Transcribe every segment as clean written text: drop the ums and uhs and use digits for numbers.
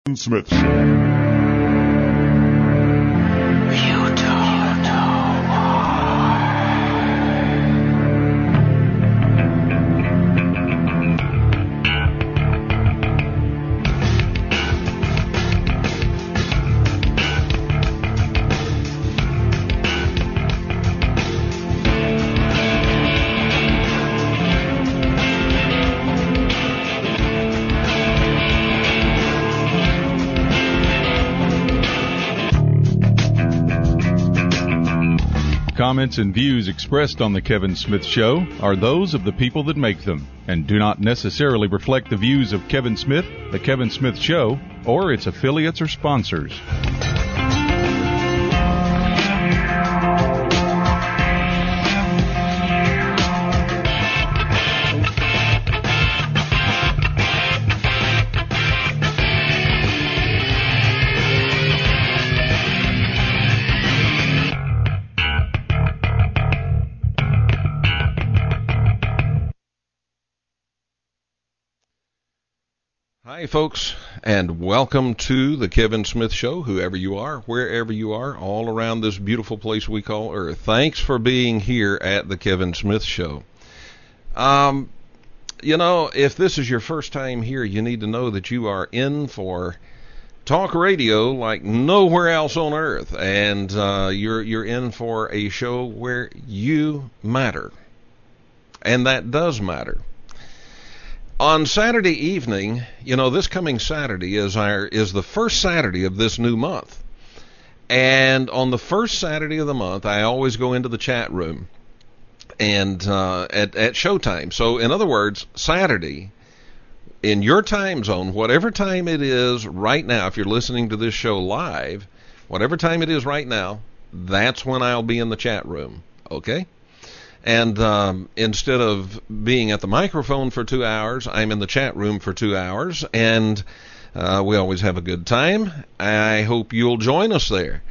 Smith Show. Comments and views expressed on The Kevin Smith Show are those of the people that make them and do not necessarily reflect the views of Kevin Smith, The Kevin Smith Show, or its affiliates or sponsors. Hi, folks, and welcome to the Kevin Smith Show, whoever you are, wherever you are, all around this beautiful place we call Earth. Thanks for being here at the Kevin Smith Show. If this is your first time here, you need to know that you are in for talk radio like nowhere else on Earth, and you're in for a show where you matter, and that does matter. On Saturday evening, this coming Saturday is the first Saturday of this new month. And on the first Saturday of the month, I always go into the chat room and at showtime. So in other words, Saturday, in your time zone, whatever time it is right now, if you're listening to this show live, whatever time it is right now, that's when I'll be in the chat room. Okay? And instead of being at the microphone for 2 hours, I'm in the chat room for 2 hours, and we always have a good time. I hope you'll join us there.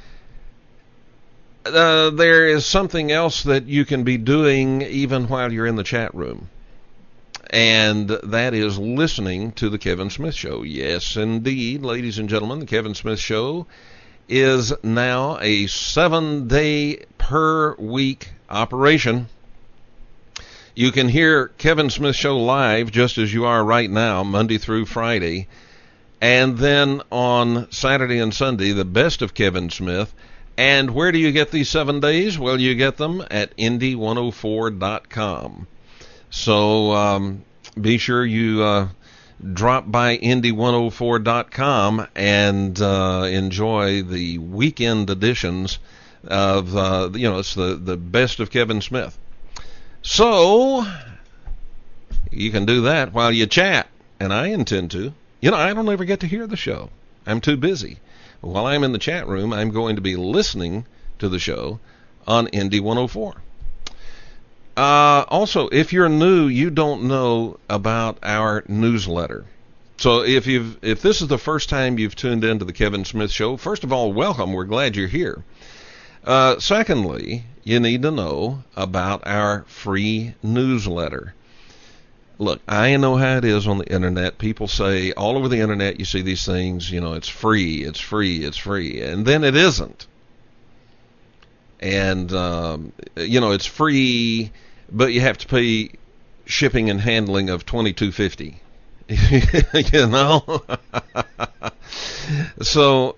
There is something else that you can be doing even while you're in the chat room, and that is listening to the Kevin Smith Show. Yes, indeed, ladies and gentlemen, the Kevin Smith Show is now a 7-day per week operation. You can hear Kevin Smith Show live just as you are right now, Monday through Friday. And then on Saturday and Sunday, the best of Kevin Smith. And where do you get these 7 days? Well, you get them at Indy104.com. So be sure you drop by Indy104.com and enjoy the weekend editions of, it's the best of Kevin Smith. So you can do that while you chat, and I intend to. I don't ever get to hear the show. I'm too busy. While I'm in the chat room, I'm going to be listening to the show on Indy 104. Also, if you're new, you don't know about our newsletter. So if this is the first time you've tuned into the Kevin Smith Show, first of all, welcome. We're glad you're here. Secondly, you need to know about our free newsletter. Look, I know how it is on the internet. People say all over the internet, you see these things, it's free, it's free, it's free, and then it isn't. And, it's free, but you have to pay shipping and handling of $22.50. So,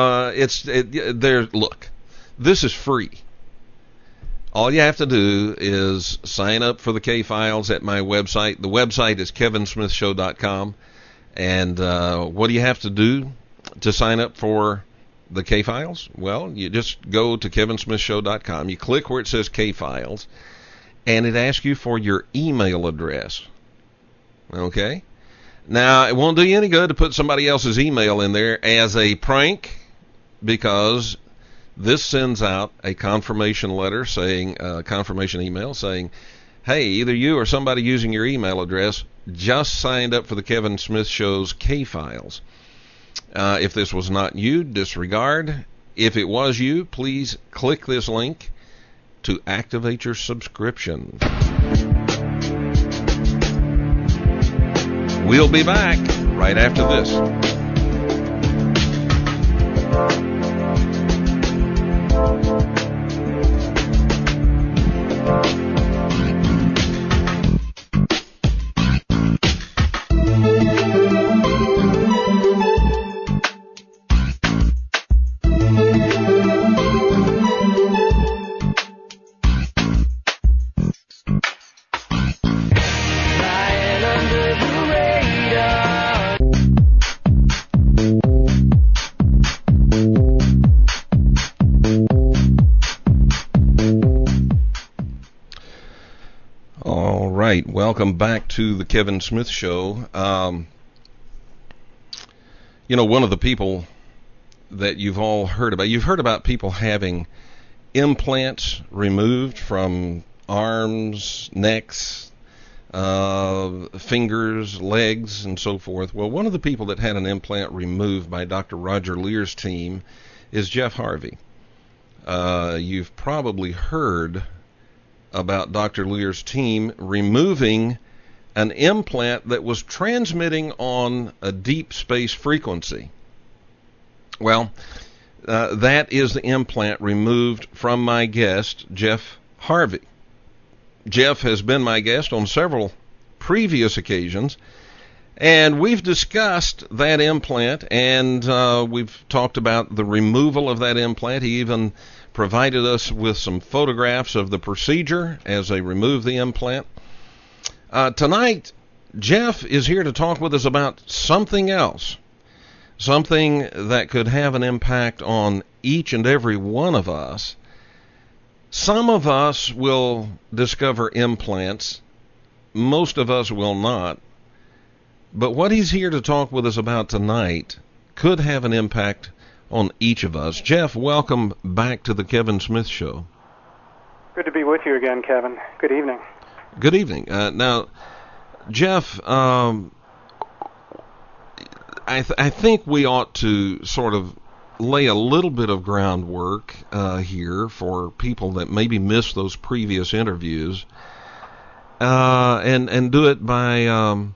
look, this is free. All you have to do is sign up for the K-Files at my website. The website is kevinsmithshow.com. And what do you have to do to sign up for the K-Files? Well, you just go to kevinsmithshow.com. You click where it says K-Files, and it asks you for your email address. Okay? Now, it won't do you any good to put somebody else's email in there as a prank, because this sends out a confirmation letter saying, confirmation email saying, hey, either you or somebody using your email address just signed up for the Kevin Smith Show's K-Files. If this was not you, disregard. If it was you, please click this link to activate your subscription. We'll be back right after this. Welcome back to the Kevin Smith Show. One of the people that you've all heard about people having implants removed from arms, necks, fingers, legs, and so forth. Well, one of the people that had an implant removed by Dr. Roger Lear's team is Jeff Harvey. You've probably heard about Dr. Lear's team removing an implant that was transmitting on a deep space frequency. Well, that is the implant removed from my guest, Jeff Harvey. Jeff has been my guest on several previous occasions, and we've discussed that implant, and we've talked about the removal of that implant. He even provided us with some photographs of the procedure as they remove the implant. Tonight, Jeff is here to talk with us about something else, something that could have an impact on each and every one of us. Some of us will discover implants, most of us will not, but what he's here to talk with us about tonight could have an impact on each of us. Jeff, welcome back to the Kevin Smith Show. Good to be with you again, Kevin. Good evening. Good evening. Now, Jeff, I think we ought to sort of lay a little bit of groundwork here for people that maybe missed those previous interviews, and do it by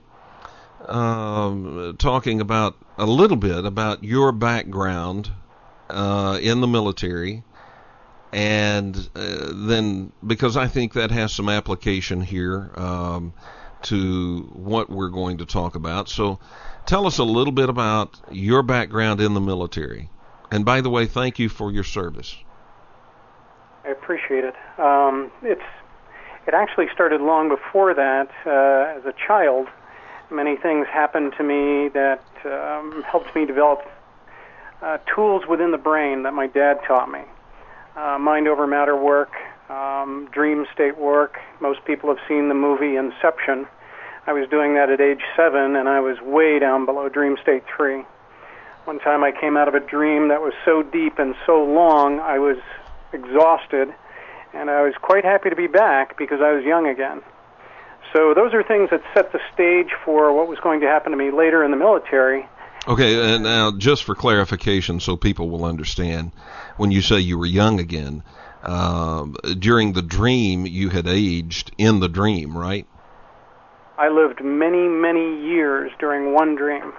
talking about a little bit about your background in the military, and then, because I think that has some application here to what we're going to talk about. So tell us a little bit about your background in the military. And by the way, thank you for your service. I appreciate it. It actually started long before that. As a child, many things happened to me that helped me develop tools within the brain that my dad taught me. Mind over matter work, dream state work. Most people have seen the movie Inception. I was doing that at age 7, and I was way down below dream state 3. One time I came out of a dream that was so deep and so long, I was exhausted, and I was quite happy to be back because I was young again. So those are things that set the stage for what was going to happen to me later in the military. Okay, and now just for clarification so people will understand, when you say you were young again, during the dream you had aged in the dream, right? I lived many, many years during one dream.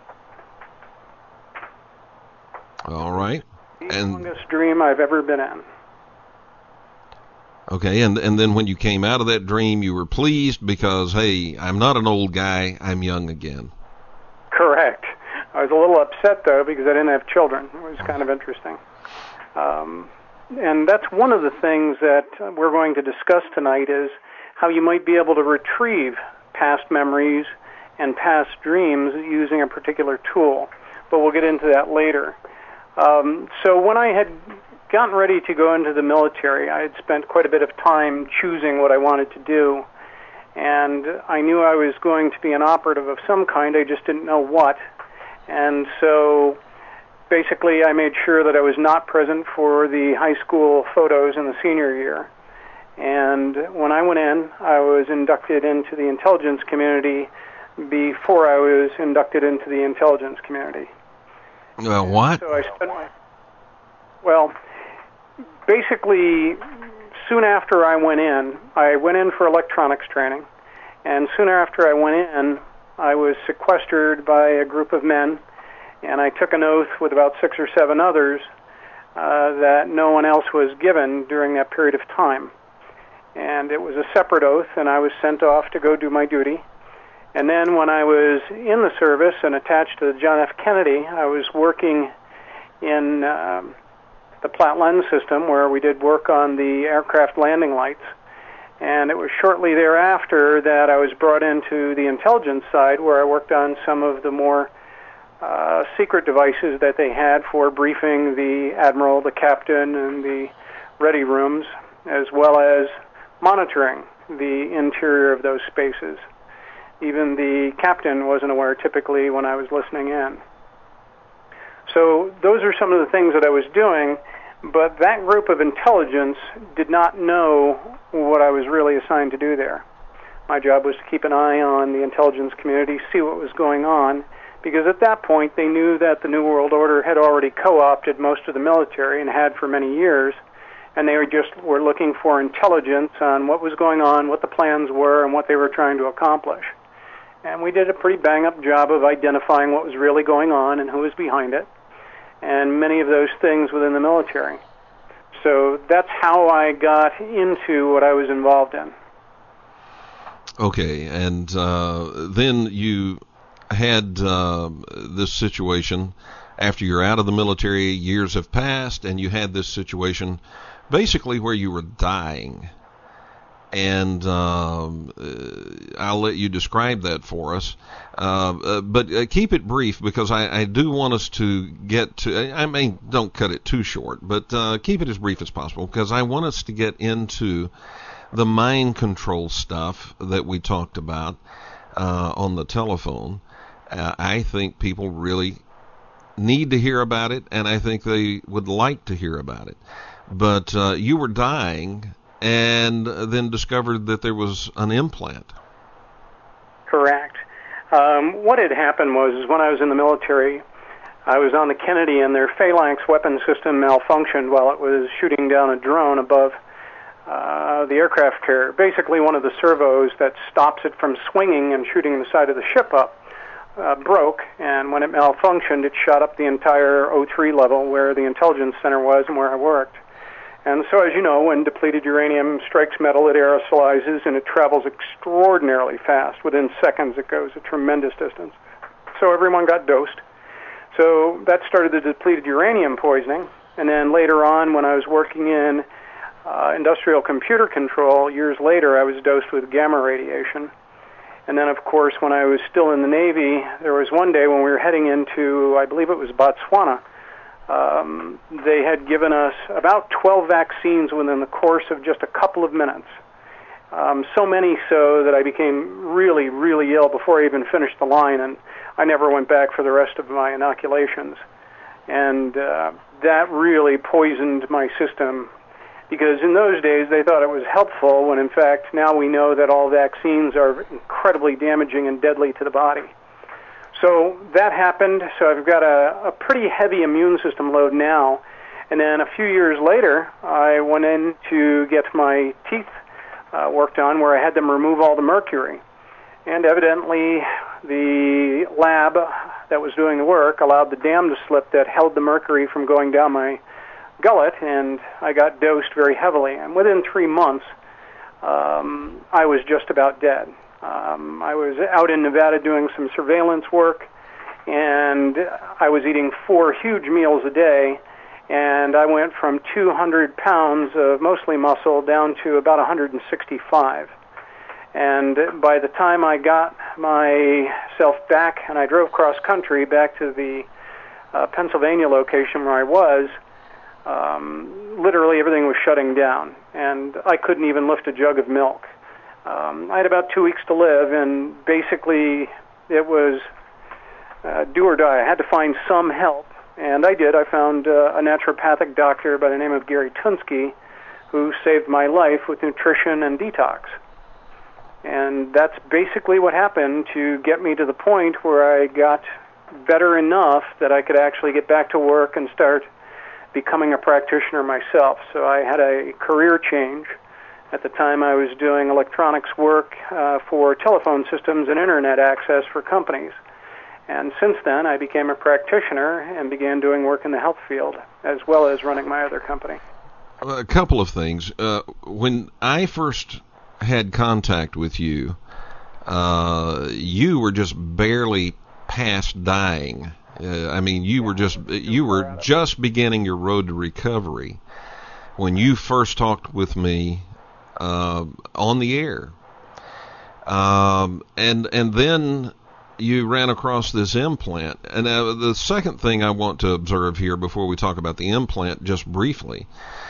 All right. The longest dream I've ever been in. Okay, and then when you came out of that dream, you were pleased because, hey, I'm not an old guy, I'm young again. Correct. I was a little upset, though, because I didn't have children. It was kind of interesting. And that's one of the things that we're going to discuss tonight, is how you might be able to retrieve past memories and past dreams using a particular tool. But we'll get into that later. So when I had gotten ready to go into the military, I had spent quite a bit of time choosing what I wanted to do. And I knew I was going to be an operative of some kind. I just didn't know what. And so basically I made sure that I was not present for the high school photos in the senior year. And when I went in, I was inducted into the intelligence community before I was inducted into the intelligence community. What? So I spent basically, soon after I went in for electronics training, and soon after I went in, I was sequestered by a group of men, And I took an oath with about 6 or 7 others that no one else was given during that period of time. And it was a separate oath, and I was sent off to go do my duty. And then when I was in the service and attached to the John F. Kennedy, I was working in the Platt Lens system where we did work on the aircraft landing lights. And it was shortly thereafter that I was brought into the intelligence side where I worked on some of the more secret devices that they had for briefing the admiral, the captain, and the ready rooms, as well as monitoring the interior of those spaces. Even the captain wasn't aware typically when I was listening in. So those are some of the things that I was doing, but that group of intelligence did not know what I was really assigned to do there. My job was to keep an eye on the intelligence community, see what was going on, because at that point they knew that the New World Order had already co-opted most of the military and had for many years, and they were looking for intelligence on what was going on, what the plans were, and what they were trying to accomplish. And we did a pretty bang-up job of identifying what was really going on and who was behind it, and many of those things within the military. So that's how I got into what I was involved in. Okay, and then you had this situation after you're out of the military, years have passed, and you had this situation basically where you were dying. And I'll let you describe that for us. But keep it brief, because I do want us to get to, I mean, don't cut it too short, but keep it as brief as possible, because I want us to get into the mind control stuff that we talked about on the telephone. I think people really need to hear about it, and I think they would like to hear about it. But you were dying, and then discovered that there was an implant. Correct. What had happened was when I was in the military, I was on the Kennedy, and their Phalanx weapon system malfunctioned while it was shooting down a drone above the aircraft carrier. Basically, one of the servos that stops it from swinging and shooting the side of the ship up broke, and when it malfunctioned, it shot up the entire O3 level where the intelligence center was and where I worked. And so, as you know, when depleted uranium strikes metal, it aerosolizes, and it travels extraordinarily fast. Within seconds, it goes a tremendous distance. So everyone got dosed. So that started the depleted uranium poisoning. And then later on, when I was working in industrial computer control, years later, I was dosed with gamma radiation. And then, of course, when I was still in the Navy, there was one day when we were heading into, I believe it was Botswana, they had given us about 12 vaccines within the course of just a couple of minutes. So many so that I became really, really ill before I even finished the line, and I never went back for the rest of my inoculations. And that really poisoned my system, because in those days they thought it was helpful, when in fact now we know that all vaccines are incredibly damaging and deadly to the body. So that happened. So I've got a pretty heavy immune system load now. And then a few years later, I went in to get my teeth worked on, where I had them remove all the mercury. And evidently, the lab that was doing the work allowed the dam to slip that held the mercury from going down my gullet, and I got dosed very heavily. And within 3 months, I was just about dead. I was out in Nevada doing some surveillance work, and I was eating 4 huge meals a day, and I went from 200 pounds of mostly muscle down to about 165. And by the time I got myself back, and I drove cross-country back to the Pennsylvania location where I was, literally everything was shutting down, and I couldn't even lift a jug of milk. I had about 2 weeks to live, and basically it was do or die. I had to find some help, and I did. I found a naturopathic doctor by the name of Gary Tunsky, who saved my life with nutrition and detox. And that's basically what happened to get me to the point where I got better enough that I could actually get back to work and start becoming a practitioner myself. So I had a career change. At the time, I was doing electronics work for telephone systems and internet access for companies. And since then, I became a practitioner and began doing work in the health field, as well as running my other company. A couple of things. When I first had contact with you, you were just barely past dying. You were just beginning your road to recovery when you first talked with me on the air, and then you ran across this implant. And the second thing I want to observe here before we talk about the implant, just briefly,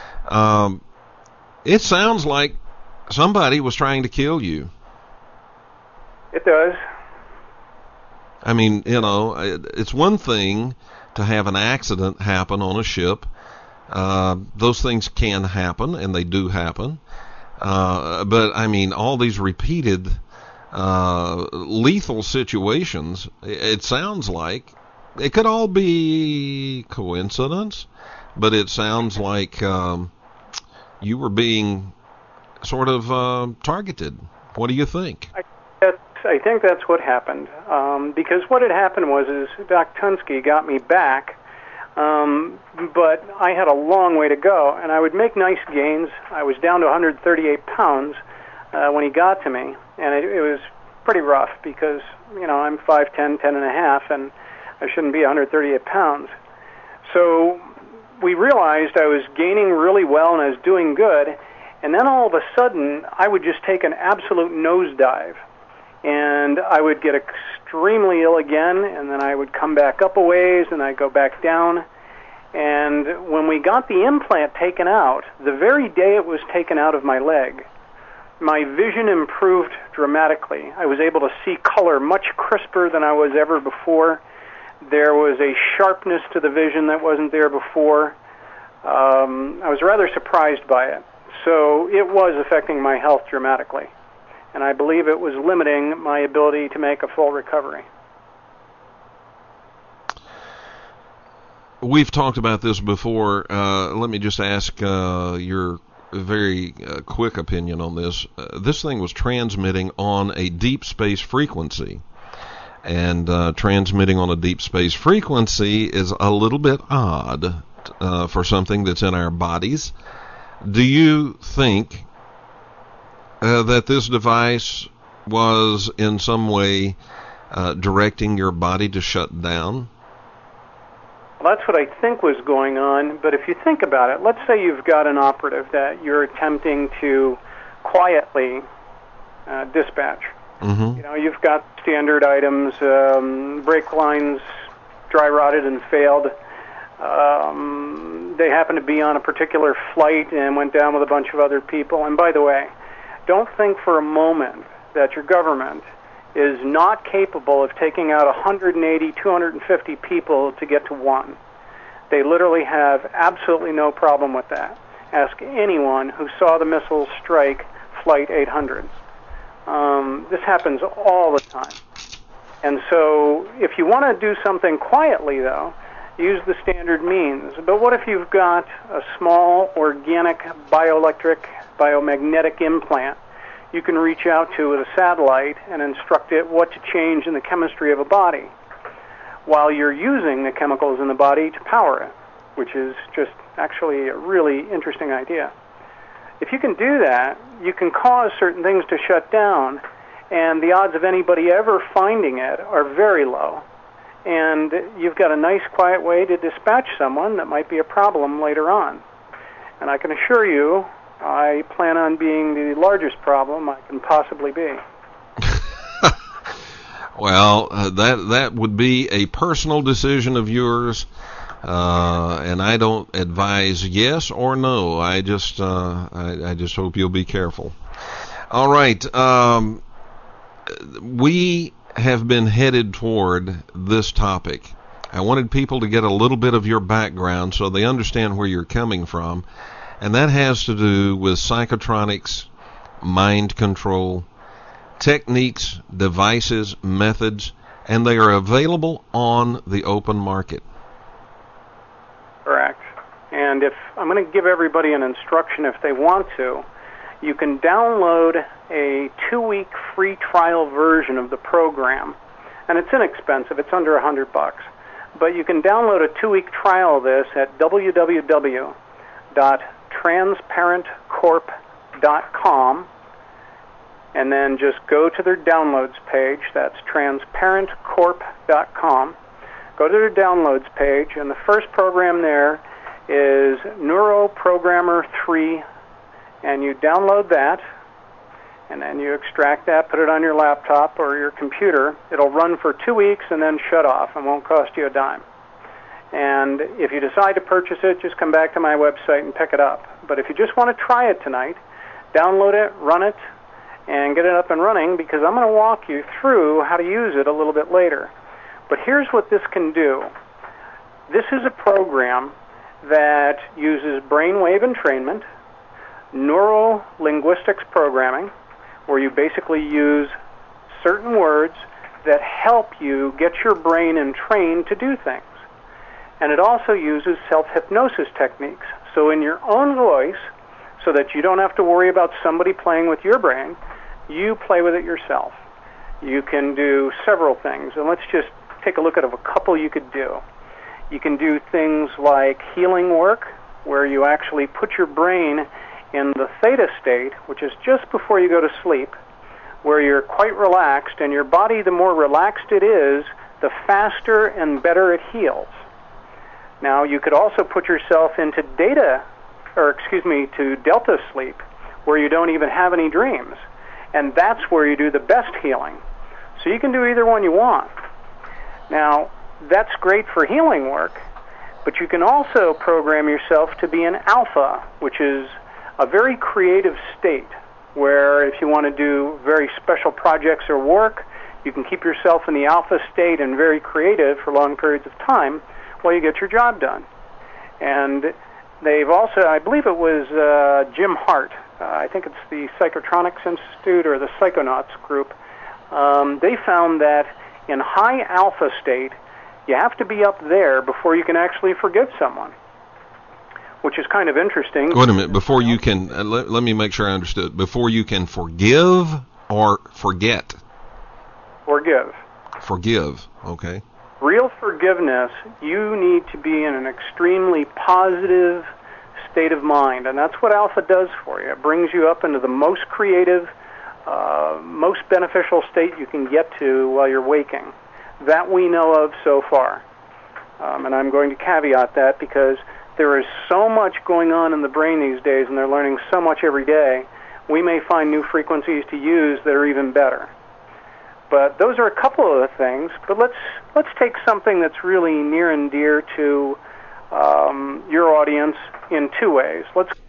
it sounds like somebody was trying to kill you. It does. I mean, it's one thing to have an accident happen on a ship. Those things can happen, and they do happen. But, I mean, all these repeated lethal situations, it sounds like it could all be coincidence, but it sounds like you were being sort of targeted. What do you think? I think that's what happened, because what had happened was Doc Tunsky got me back, but I had a long way to go, and I would make nice gains. I was down to 138 pounds when he got to me, and it was pretty rough because, I'm 5'10", 10 and a half, and I shouldn't be 138 pounds. So we realized I was gaining really well and I was doing good, and then all of a sudden I would just take an absolute nosedive. And I would get extremely ill again, and then I would come back up a ways, and I'd go back down. And when we got the implant taken out, the very day it was taken out of my leg, my vision improved dramatically. I was able to see color much crisper than I was ever before. There was a sharpness to the vision that wasn't there before. I was rather surprised by it. So it was affecting my health dramatically. And I believe it was limiting my ability to make a full recovery. We've talked about this before. Let me just ask your very quick opinion on this. This thing was transmitting on a deep space frequency. And transmitting on a deep space frequency is a little bit odd for something that's in our bodies. Do you think that this device was in some way directing your body to shut down? Well, that's what I think was going on, but if you think about it, let's say you've got an operative that you're attempting to quietly dispatch. Mm-hmm. You've got standard items, brake lines dry rotted and failed. They happen to be on a particular flight and went down with a bunch of other people. And by the way, don't think for a moment that your government is not capable of taking out 180, 250 people to get to one. They literally have absolutely no problem with that. Ask anyone who saw the missiles strike Flight 800. This happens all the time. And so if you want to do something quietly, though, use the standard means. But what if you've got a small organic biomagnetic implant you can reach out to with a satellite and instruct it what to change in the chemistry of a body while you're using the chemicals in the body to power it, which is just actually a really interesting idea. If you can do that, you can cause certain things to shut down, and the odds of anybody ever finding it are very low. And you've got a nice, quiet way to dispatch someone that might be a problem later on. And I can assure you, I plan on being the largest problem I can possibly be. Well, that would be a personal decision of yours, and I don't advise yes or no. I just hope you'll be careful. All right, we have been headed toward this topic. I wanted people to get a little bit of your background so they understand where you're coming from. And that has to do with psychotronics, mind control, techniques, devices, methods, and they are available on the open market. Correct. And if I'm going to give everybody an instruction if they want to, you can download a 2-week free trial version of the program and it's inexpensive. It's under $100. But you can download a 2-week trial of this at www.transparentcorp.com, and then just go to their downloads page. That's transparentcorp.com. Go to their downloads page, and the first program there is NeuroProgrammer 3, and you download that, and then you extract that, put it on your laptop or your computer. It'll run for 2 weeks and then shut off and won't cost you a dime. And if you decide to purchase it, just come back to my website and pick it up. But if you just want to try it tonight, download it, run it, and get it up and running, because I'm going to walk you through how to use it a little bit later. But here's what this can do. This is a program that uses brainwave entrainment, neuro-linguistics programming, where you basically use certain words that help you get your brain entrained to do things. And it also uses self-hypnosis techniques. So in your own voice, so that you don't have to worry about somebody playing with your brain, you play with it yourself. You can do several things, and let's just take a look at a couple you could do. You can do things like healing work, where you actually put your brain in the theta state, which is just before you go to sleep, where you're quite relaxed, and your body, the more relaxed it is, the faster and better it heals. Now, you could also put yourself into delta sleep, where you don't even have any dreams, and that's where you do the best healing. So you can do either one you want. Now, that's great for healing work, but you can also program yourself to be in alpha, which is a very creative state, where if you want to do very special projects or work, you can keep yourself in the alpha state and very creative for long periods of time while you get your job done. And they've also, I believe it was Jim Hart, I think it's the Psychotronics Institute or the Psychonauts group, they found that in high alpha state, you have to be up there before you can actually forgive someone, which is kind of interesting. Wait a minute. Before you can, let me make sure I understood. Before you can forgive or forget? Forgive. Forgive, okay. Real forgiveness, you need to be in an extremely positive state of mind, and that's what alpha does for you. It brings you up into the most creative, most beneficial state you can get to while you're waking. That we know of so far. And I'm going to caveat that because there is so much going on in the brain these days, and they're learning so much every day, we may find new frequencies to use that are even better. But those are a couple of the things. But let's take something that's really near and dear to your audience in two ways.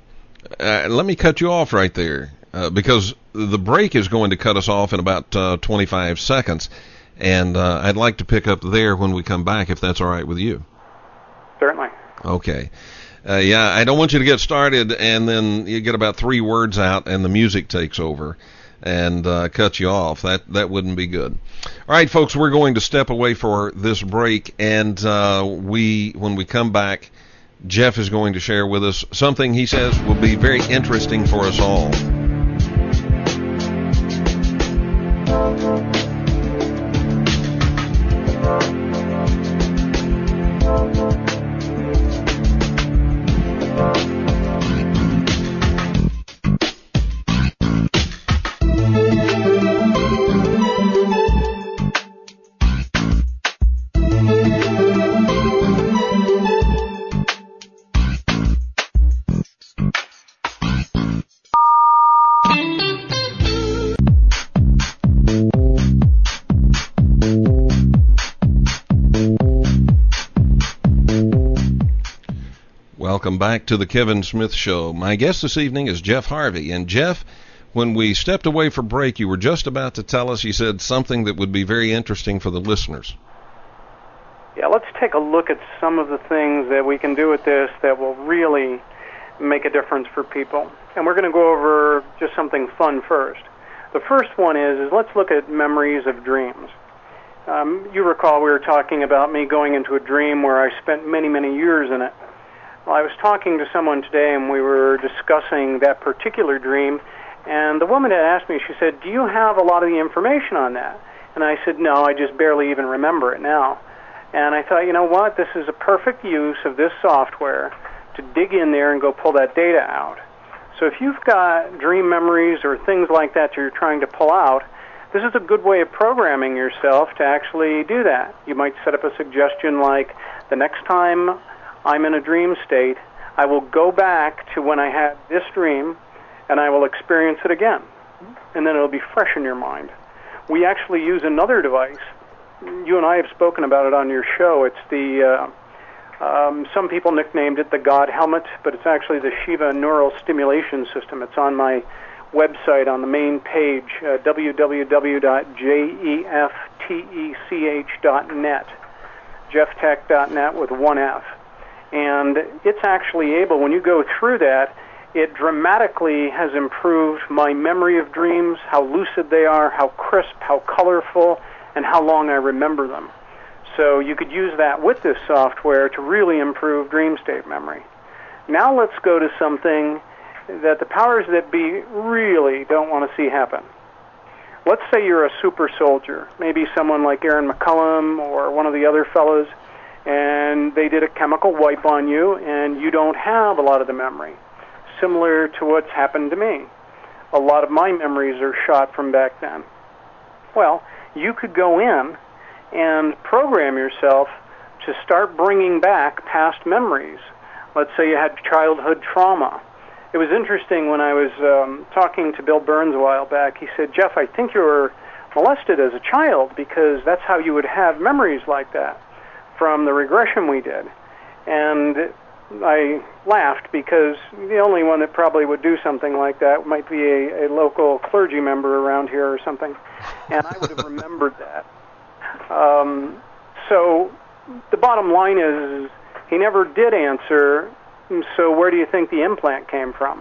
Let me cut you off right there, because the break is going to cut us off in about 25 seconds, and I'd like to pick up there when we come back, if that's all right with you. Certainly. Okay. Yeah, I don't want you to get started and then you get about 3 words out and the music takes over and cut you off. That wouldn't be good. All right, folks, we're going to step away for this break, and when we come back, Jeff is going to share with us something he says will be very interesting for us all. Welcome back to the Kevin Smith Show. My guest this evening is Jeff Harvey. And Jeff, when we stepped away for break, you were just about to tell us, you said something that would be very interesting for the listeners. Yeah, let's take a look at some of the things that we can do with this that will really make a difference for people. And we're going to go over just something fun first. The first one is let's look at memories of dreams. You recall we were talking about me going into a dream where I spent many, many years in it. Well, I was talking to someone today, and we were discussing that particular dream, and the woman had asked me, she said, do you have a lot of the information on that? And I said, no, I just barely even remember it now. And I thought, you know what, this is a perfect use of this software to dig in there and go pull that data out. So if you've got dream memories or things like that you're trying to pull out, this is a good way of programming yourself to actually do that. You might set up a suggestion like, the next time I'm in a dream state, I will go back to when I had this dream, and I will experience it again. And then it'll be fresh in your mind. We actually use another device. You and I have spoken about it on your show. It's the, some people nicknamed it the God Helmet, but it's actually the Shiva Neural Stimulation System. It's on my website on the main page, www.jeftech.net, jeftech.net with one F. And it's actually able, when you go through that, it dramatically has improved my memory of dreams, how lucid they are, how crisp, how colorful, and how long I remember them. So you could use that with this software to really improve dream state memory. Now let's go to something that the powers that be really don't want to see happen. Let's say you're a super soldier, maybe someone like Aaron McCullum or one of the other fellows, and they did a chemical wipe on you, and you don't have a lot of the memory, similar to what's happened to me. A lot of my memories are shot from back then. Well, you could go in and program yourself to start bringing back past memories. Let's say you had childhood trauma. It was interesting when I was talking to Bill Burns a while back. He said, Jeff, I think you were molested as a child because that's how you would have memories like that from the regression we did. And I laughed because the only one that probably would do something like that might be a local clergy member around here or something. And I would have remembered that. So the bottom line is he never did answer, so where do you think the implant came from?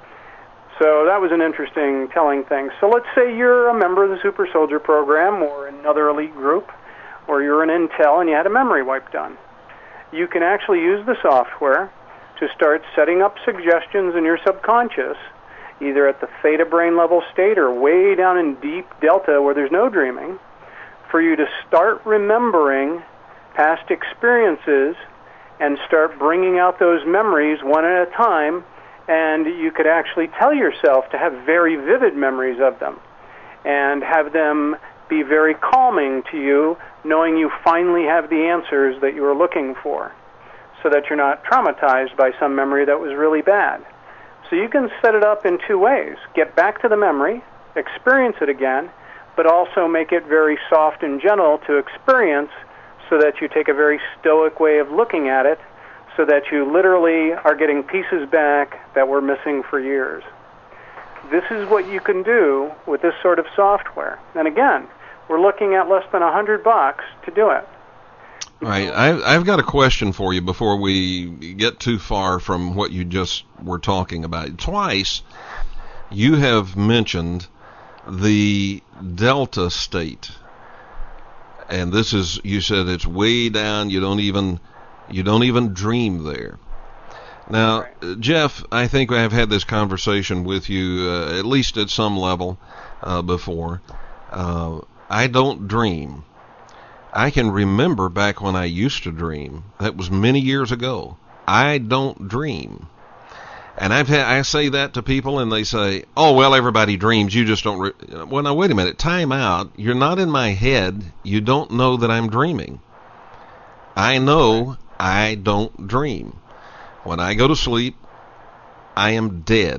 So that was an interesting telling thing. So let's say you're a member of the Super Soldier program or another elite group, or you're an Intel and you had a memory wipe done. You can actually use the software to start setting up suggestions in your subconscious, either at the theta brain level state or way down in deep delta where there's no dreaming, for you to start remembering past experiences and start bringing out those memories one at a time, and you could actually tell yourself to have very vivid memories of them and have them be very calming to you, knowing you finally have the answers that you were looking for, so that you're not traumatized by some memory that was really bad. So you can set it up in two ways. Get back to the memory, experience it again, but also make it very soft and gentle to experience so that you take a very stoic way of looking at it so that you literally are getting pieces back that were missing for years. This is what you can do with this sort of software. And again, we're looking at less than $100 to do it. All right. I've got a question for you before we get too far from what you just were talking about. Twice you have mentioned the delta state. And this is, you said it's way down, you don't even dream there. Now, Jeff, I think I've had this conversation with you at least at some level before. I don't dream. I can remember back when I used to dream. That was many years ago. I don't dream. And I say that to people, and they say, "Oh, well, everybody dreams. You just don't." Well, now wait a minute. Time out. You're not in my head. You don't know that I'm dreaming. I know I don't dream. When I go to sleep, I am dead.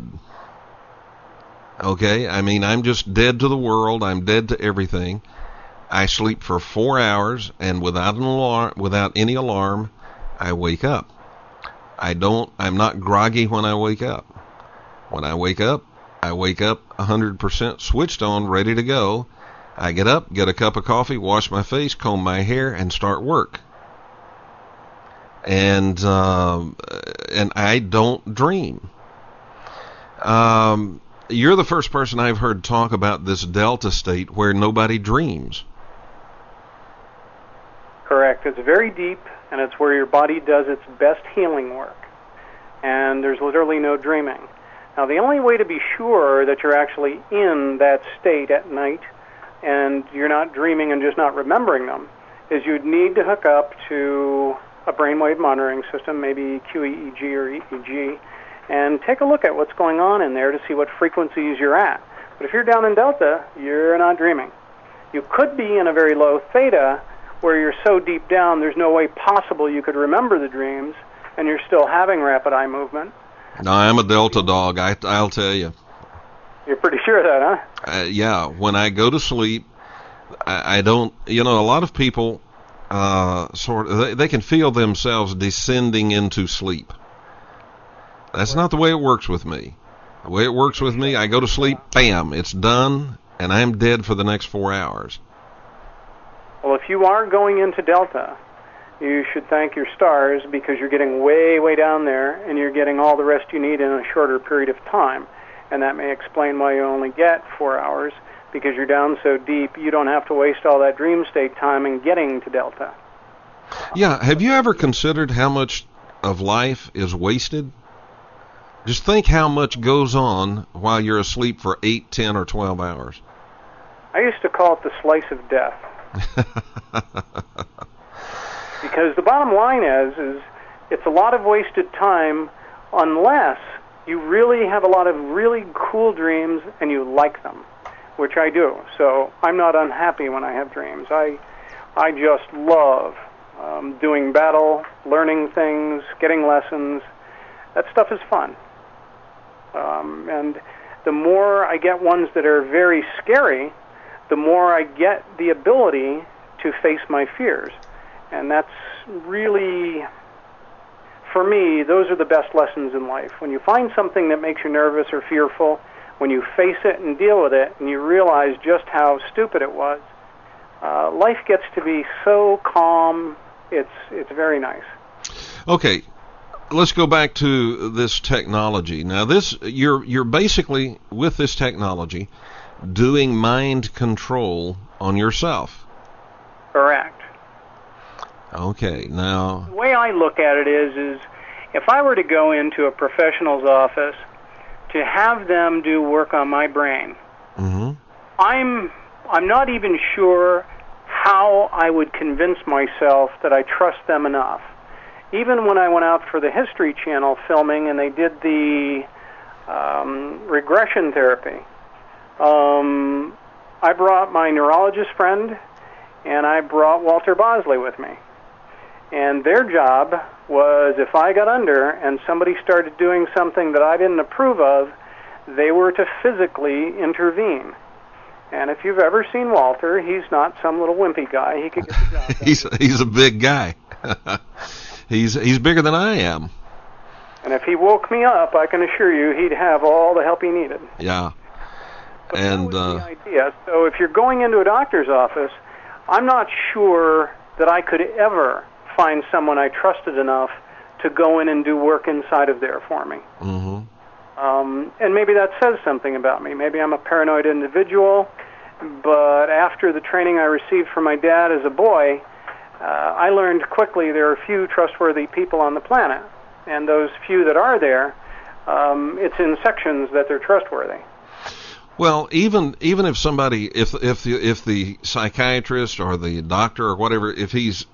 Okay? I mean, I'm just dead to the world. I'm dead to everything. I sleep for 4 hours, and without any alarm, I wake up. I'm not groggy when I wake up. When I wake up 100% switched on, ready to go. I get up, get a cup of coffee, wash my face, comb my hair, and start work. And I don't dream. You're the first person I've heard talk about this delta state where nobody dreams. Correct. It's very deep, and it's where your body does its best healing work. And there's literally no dreaming. Now, the only way to be sure that you're actually in that state at night and you're not dreaming and just not remembering them, is you'd need to hook up to a brainwave monitoring system, maybe QEEG or EEG, and take a look at what's going on in there to see what frequencies you're at. But if you're down in delta, you're not dreaming. You could be in a very low theta where you're so deep down there's no way possible you could remember the dreams, and you're still having rapid eye movement. No, I'm a delta dog, I'll tell you. You're pretty sure of that, huh? Yeah, when I go to sleep, I don't, a lot of people they can feel themselves descending into sleep. That's not the way it works with me. The way it works with me, I go to sleep, bam, it's done, and I'm dead for the next 4 hours. Well, if you are going into delta, you should thank your stars, because you're getting way, way down there, and you're getting all the rest you need in a shorter period of time. And that may explain why you only get 4 hours, because you're down so deep, you don't have to waste all that dream state time in getting to delta. Yeah, have you ever considered how much of life is wasted? Just think how much goes on while you're asleep for 8, 10, or 12 hours. I used to call it the slice of death. Because the bottom line is it's a lot of wasted time unless you really have a lot of really cool dreams and you like them, which I do. So I'm not unhappy when I have dreams. I just love doing battle, learning things, getting lessons. That stuff is fun. And the more I get ones that are very scary, the more I get the ability to face my fears. And that's really, for me, those are the best lessons in life. When you find something that makes you nervous or fearful, when you face it and deal with it, and you realize just how stupid it was, life gets to be so calm. It's very nice. Okay, let's go back to this technology. Now, you're basically, with this technology, doing mind control on yourself. Correct. Okay, now... The way I look at it is if I were to go into a professional's office to have them do work on my brain, mm-hmm. I'm not even sure how I would convince myself that I trust them enough. Even when I went out for the History Channel filming and they did the regression therapy, I brought my neurologist friend and I brought Walter Bosley with me. And their job was, if I got under and somebody started doing something that I didn't approve of, they were to physically intervene. And if you've ever seen Walter, he's not some little wimpy guy. He could get the job done. He's a big guy. He's bigger than I am. And if he woke me up, I can assure you he'd have all the help he needed. Yeah. But and that was the idea. So if you're going into a doctor's office, I'm not sure that I could ever find someone I trusted enough to go in and do work inside of there for me. Mm-hmm. And maybe that says something about me. Maybe I'm a paranoid individual, but after the training I received from my dad as a boy, I learned quickly there are few trustworthy people on the planet, and those few that are there, it's in sections that they're trustworthy. Well, even if somebody, if the psychiatrist or the doctor or whatever, if he's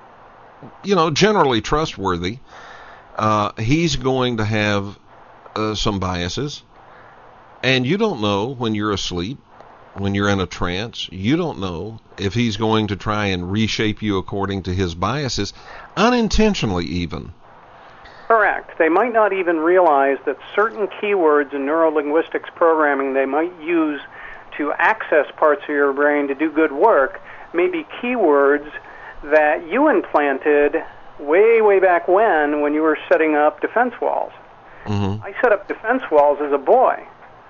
generally trustworthy, he's going to have some biases, and you don't know when you're asleep, when you're in a trance, you don't know if he's going to try and reshape you according to his biases, unintentionally even. Correct. They might not even realize that certain keywords in neurolinguistics programming they might use to access parts of your brain to do good work may be keywords that you implanted way, way back when you were setting up defense walls. Mm-hmm. I set up defense walls as a boy.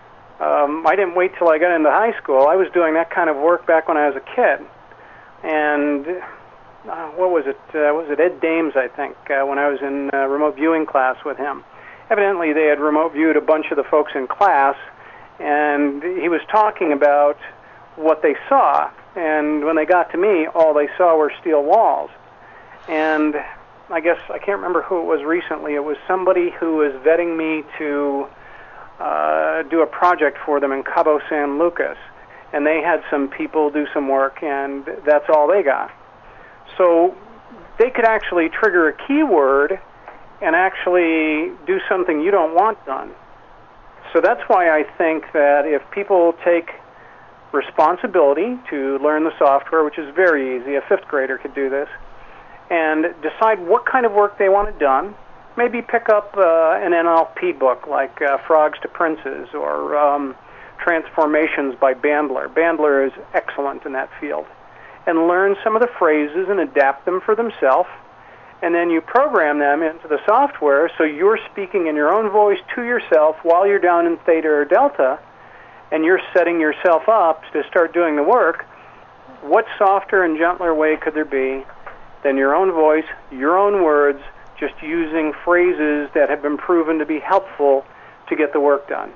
I didn't wait till I got into high school. I was doing that kind of work back when I was a kid. And what was it? Was it Ed Dames, I think, when I was in remote viewing class with him. Evidently, they had remote viewed a bunch of the folks in class, and he was talking about what they saw. And when they got to me, all they saw were steel walls. And I guess, I can't remember who it was recently. It was somebody who was vetting me to do a project for them in Cabo San Lucas. and they had some people do some work, and that's all they got. So they could actually trigger a keyword and actually do something you don't want done. So that's why I think that if people take responsibility to learn the software, which is very easy, a fifth grader could do this, and decide what kind of work they want it done, maybe pick up an NLP book like Frogs to Princes or Transformations by Bandler. Bandler is excellent in that field. And learn some of the phrases and adapt them for themselves. And then you program them into the software so you're speaking in your own voice to yourself while you're down in theta or delta, and you're setting yourself up to start doing the work. What softer and gentler way could there be than your own voice, your own words, just using phrases that have been proven to be helpful to get the work done?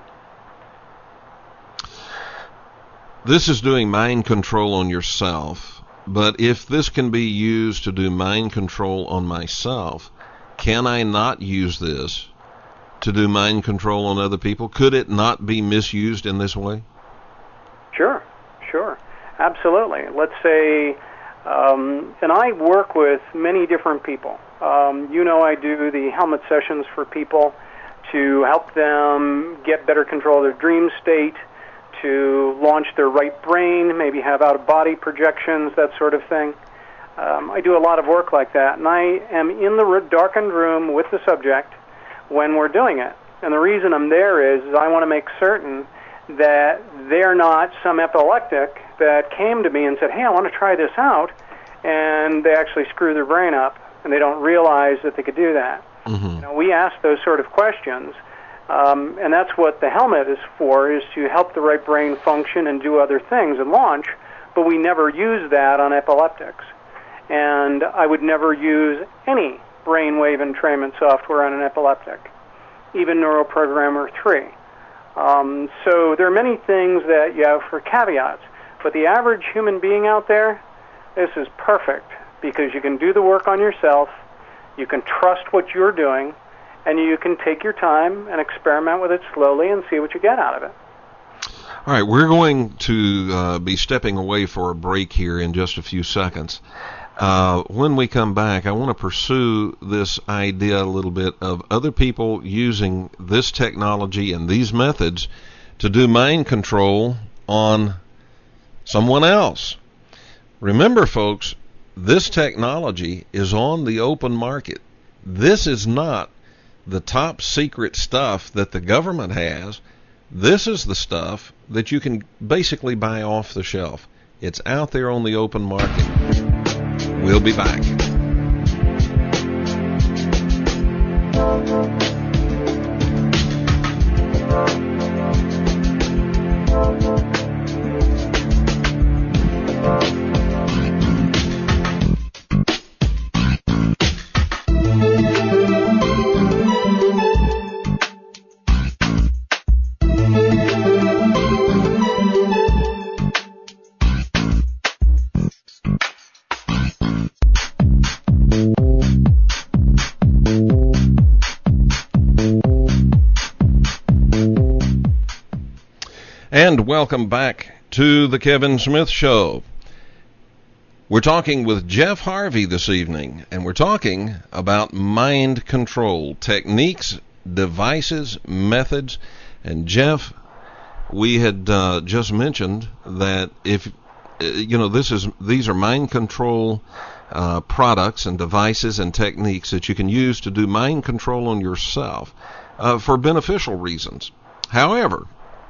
This is doing mind control on yourself, but if this can be used to do mind control on myself, can I not use this to do mind control on other people? Could it not be misused in this way? Sure, absolutely. Let's say, and I work with many different people. I do the helmet sessions for people to help them get better control of their dream state, to launch their right brain, maybe have out-of-body projections, that sort of thing. I do a lot of work like that, and I am in the darkened room with the subject when we're doing it. And the reason I'm there is I want to make certain that they're not some epileptic that came to me and said, hey, I want to try this out, and they actually screw their brain up, and they don't realize that they could do that. Mm-hmm. We ask those sort of questions, and that's what the helmet is for, is to help the right brain function and do other things and launch, but we never use that on epileptics. And I would never use any brainwave entrainment software on an epileptic, even Neuroprogrammer 3. So there are many things that you have for caveats, but the average human being out there, this is perfect because you can do the work on yourself, you can trust what you're doing, and you can take your time and experiment with it slowly and see what you get out of it. All right, we're going to be stepping away for a break here in just a few seconds. When we come back, I want to pursue this idea a little bit of other people using this technology and these methods to do mind control on someone else. Remember, folks, this technology is on the open market. This is not the top secret stuff that the government has. This is the stuff that you can basically buy off the shelf. It's out there on the open market. We'll be back. And welcome back to the Kevin Smith Show. We're talking with Jeff Harvey this evening, and we're talking about mind control, techniques, devices, methods. And Jeff, we had just mentioned that if these are mind control products and devices and techniques that you can use to do mind control on yourself for beneficial reasons. However,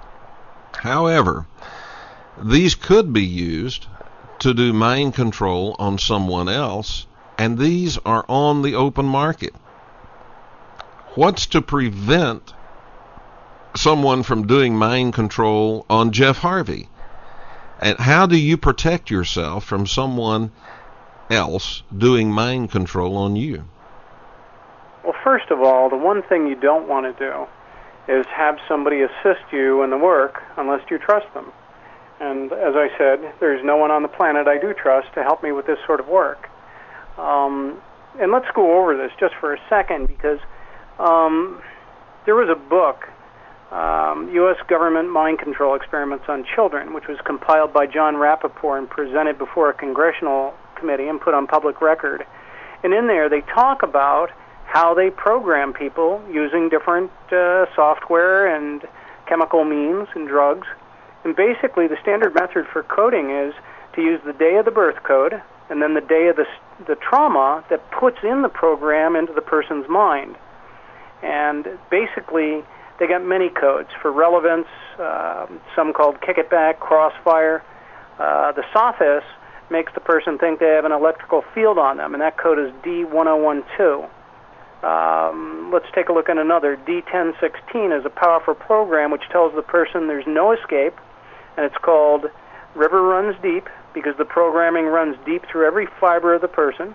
these could be used to do mind control on someone else, and these are on the open market. What's to prevent someone from doing mind control on Jeff Harvey? And how do you protect yourself from someone else doing mind control on you? Well, first of all, the one thing you don't want to do is have somebody assist you in the work unless you trust them. And as I said, there's no one on the planet I do trust to help me with this sort of work. And let's go over this just for a second, because there was a book U.S. government mind control experiments on children, which was compiled by John Rappaport and presented before a congressional committee and put on public record. And in there, they talk about how they program people using different software and chemical means and drugs. And basically, the standard method for coding is to use the day of the birth code and then the day of the trauma that puts in the program into the person's mind. And basically, they got many codes for relevance, some called kick it back, crossfire. The sophist makes the person think they have an electrical field on them, and that code is D1012. Let's take a look at another. D1016 is a powerful program which tells the person there's no escape, and it's called River Runs Deep because the programming runs deep through every fiber of the person.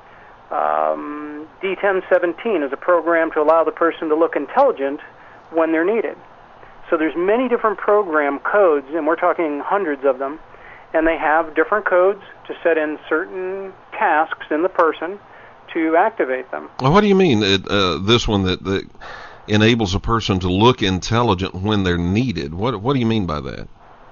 D1017 is a program to allow the person to look intelligent when they're needed. So there's many different program codes, and we're talking hundreds of them, and they have different codes to set in certain tasks in the person to activate them. Well, what do you mean, this one that enables a person to look intelligent when they're needed? What do you mean by that?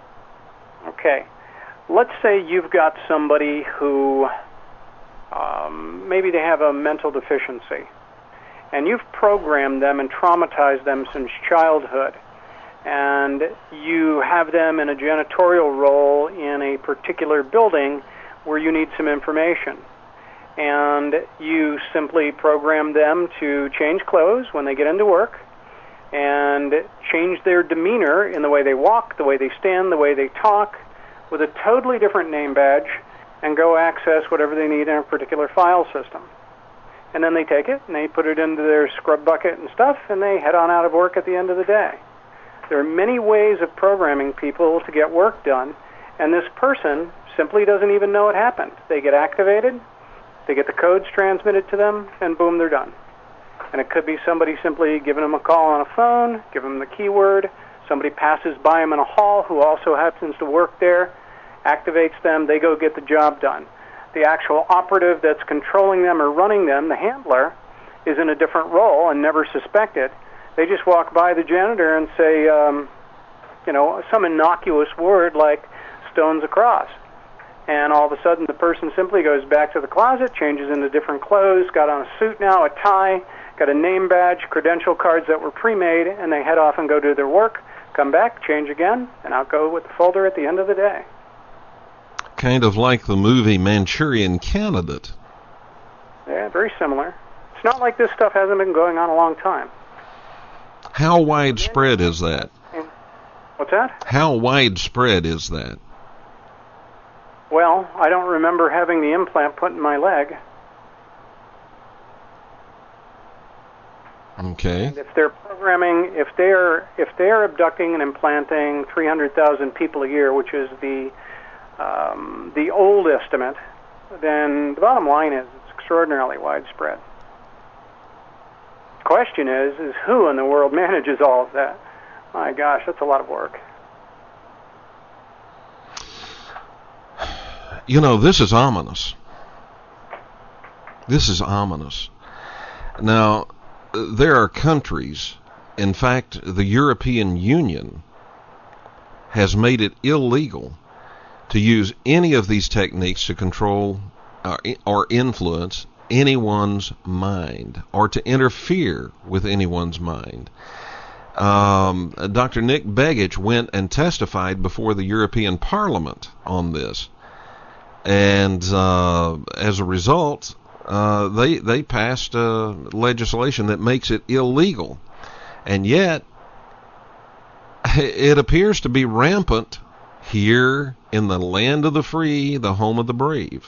Okay. Let's say you've got somebody who maybe they have a mental deficiency, and you've programmed them and traumatized them since childhood, and you have them in a janitorial role in a particular building where you need some information. And you simply program them to change clothes when they get into work and change their demeanor in the way they walk, the way they stand, the way they talk, with a totally different name badge, and go access whatever they need in a particular file system. And then they take it and they put it into their scrub bucket and stuff, and they head on out of work at the end of the day. There are many ways of programming people to get work done, and this person simply doesn't even know it happened. They get activated, they get the codes transmitted to them, and boom, they're done. And it could be somebody simply giving them a call on a phone, giving them the keyword, somebody passes by them in a hall who also happens to work there, activates them, they go get the job done. The actual operative that's controlling them or running them, the handler, is in a different role and never suspected. They just walk by the janitor and say, some innocuous word like stones across. And all of a sudden the person simply goes back to the closet, changes into different clothes, got on a suit now, a tie, got a name badge, credential cards that were pre-made, and they head off and go do their work, come back, change again, and out go with the folder at the end of the day. Kind of like the movie Manchurian Candidate. Yeah, very similar. It's not like this stuff hasn't been going on a long time. How widespread is that? What's that? How widespread is that? Well, I don't remember having the implant put in my leg. Okay. And if they're programming, if they're abducting and implanting 300,000 people a year, which is the old estimate, then the bottom line is it's extraordinarily widespread. The question is who in the world manages all of that? My gosh, that's a lot of work. This is ominous. This is ominous. Now, there are countries, in fact, the European Union has made it illegal to use any of these techniques to control or influence anyone's mind or to interfere with anyone's mind. Dr. Nick Begich went and testified before the European Parliament on this. And as a result, they passed legislation that makes it illegal. And yet, it appears to be rampant here in the land of the free, the home of the brave.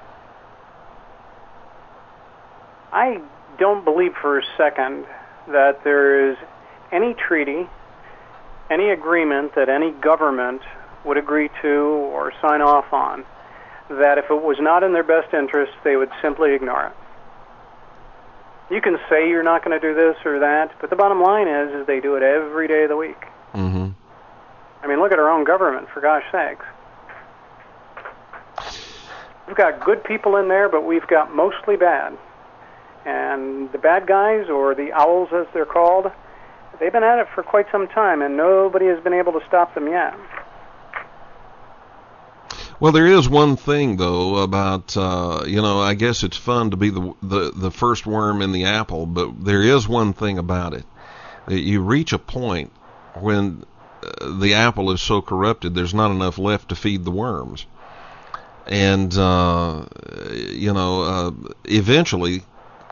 I don't believe for a second that there is any treaty, any agreement that any government would agree to or sign off on, that if it was not in their best interest, they would simply ignore it. You can say you're not going to do this or that, but the bottom line is they do it every day of the week. Mm-hmm. I mean, look at our own government, for gosh sakes. We've got good people in there, but we've got mostly bad. And the bad guys, or the owls as they're called, They've been at it for quite some time, and nobody has been able to stop them yet. Well, there is one thing, though, about, I guess it's fun to be the first worm in the apple, but there is one thing about it. You reach a point when the apple is so corrupted, there's not enough left to feed the worms. And, eventually,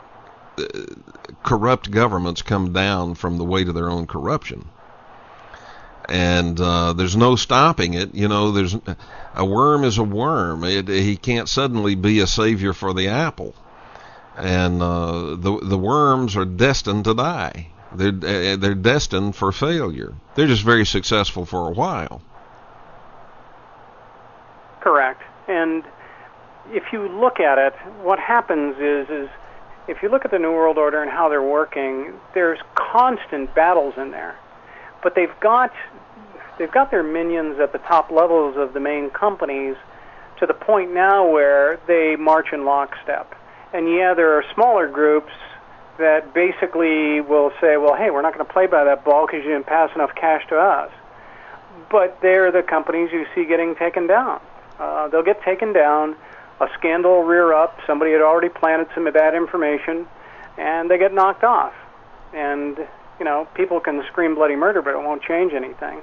corrupt governments come down from the weight of their own corruption. And there's no stopping it. There's a worm is a worm. He can't suddenly be a savior for the apple. And the worms are destined to die. They're destined for failure. They're just very successful for a while. Correct. And if you look at it, what happens is if you look at the New World Order and how they're working, there's constant battles in there. But they've got their minions at the top levels of the main companies to the point now where they march in lockstep. And yeah, there are smaller groups that basically will say, well, hey, we're not going to play by that ball because you didn't pass enough cash to us. But they're the companies you see getting taken down. They'll get taken down, a scandal will rear up, somebody had already planted some bad information, and they get knocked off. And, people can scream bloody murder, but it won't change anything.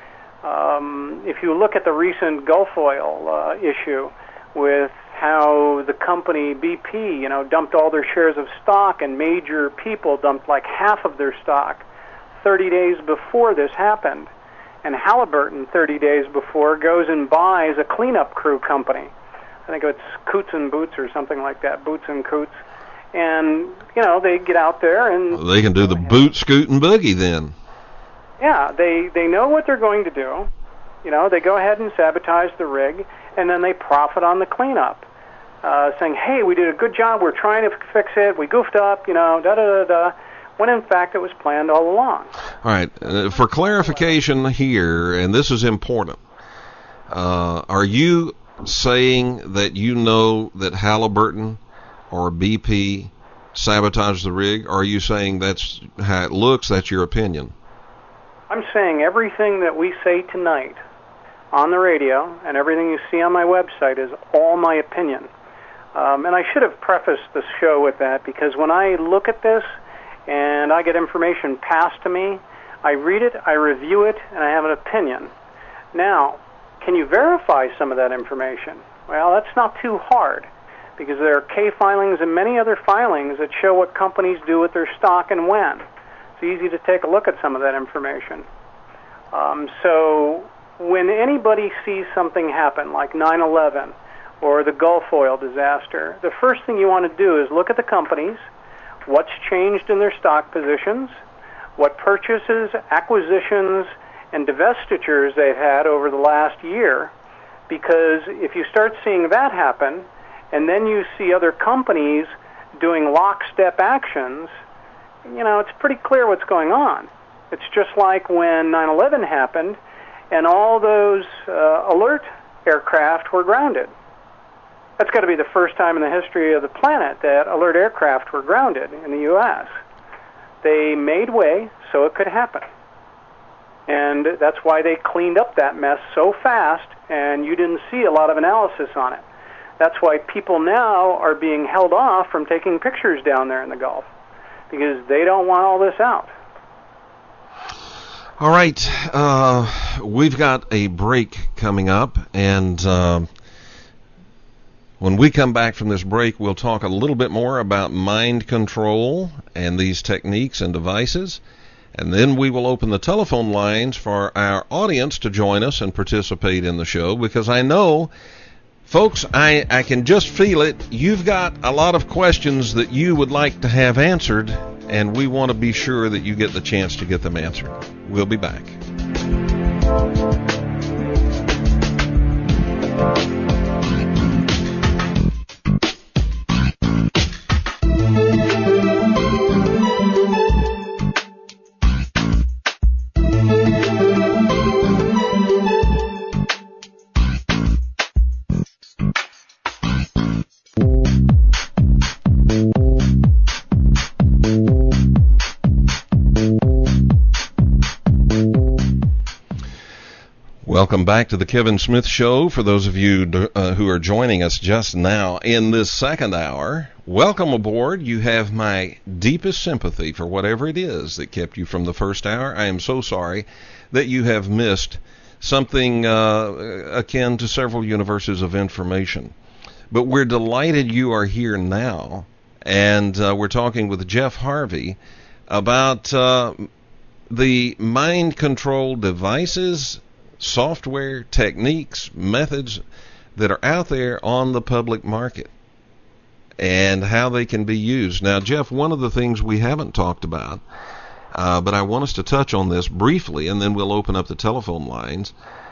If you look at the recent Gulf Oil issue with how the company BP, dumped all their shares of stock, and major people dumped like half of their stock 30 days before this happened. And Halliburton, 30 days before, goes and buys a cleanup crew company. I think it's Coots and Boots or something like that, Boots and Coots. And, they get out there and... They can do the boot, scoot, and boogie then. Yeah, they know what they're going to do. They go ahead and sabotage the rig, and then they profit on the cleanup, saying, hey, we did a good job, we're trying to fix it, we goofed up, da-da-da-da, when in fact it was planned all along. All right, for clarification here, and this is important, are you saying that you know that Halliburton or BP sabotaged the rig, or are you saying that's how it looks, that's your opinion? I'm saying everything that we say tonight on the radio and everything you see on my website is all my opinion. And I should have prefaced this show with that, because when I look at this and I get information passed to me, I read it, I review it, and I have an opinion. Now, can you verify some of that information? Well, that's not too hard, because there are K filings and many other filings that show what companies do with their stock and when. It's easy to take a look at some of that information. So when anybody sees something happen, like 9/11 or the Gulf Oil disaster, the first thing you want to do is look at the companies, what's changed in their stock positions, what purchases, acquisitions, and divestitures they've had over the last year. Because if you start seeing that happen, and then you see other companies doing lockstep actions, it's pretty clear what's going on. It's just like when 9/11 happened and all those alert aircraft were grounded. That's got to be the first time in the history of the planet that alert aircraft were grounded in the U.S. They made way so it could happen. And that's why they cleaned up that mess so fast, and you didn't see a lot of analysis on it. That's why people now are being held off from taking pictures down there in the Gulf, because they don't want all this out. All right, we've got a break coming up, and when we come back from this break, we'll talk a little bit more about mind control and these techniques and devices, and then we will open the telephone lines for our audience to join us and participate in the show, because I know, folks, I can just feel it. You've got a lot of questions that you would like to have answered, and we want to be sure that you get the chance to get them answered. We'll be back. Welcome back to the Kevin Smith Show. For those of you who are joining us just now in this second hour, welcome aboard. You have my deepest sympathy for whatever it is that kept you from the first hour. I am so sorry that you have missed something akin to several universes of information. But we're delighted you are here now, and we're talking with Jeff Harvey about the mind control devices, software, techniques, methods that are out there on the public market and how they can be used. Now, Jeff, one of the things we haven't talked about, but I want us to touch on this briefly, and then we'll open up the telephone lines.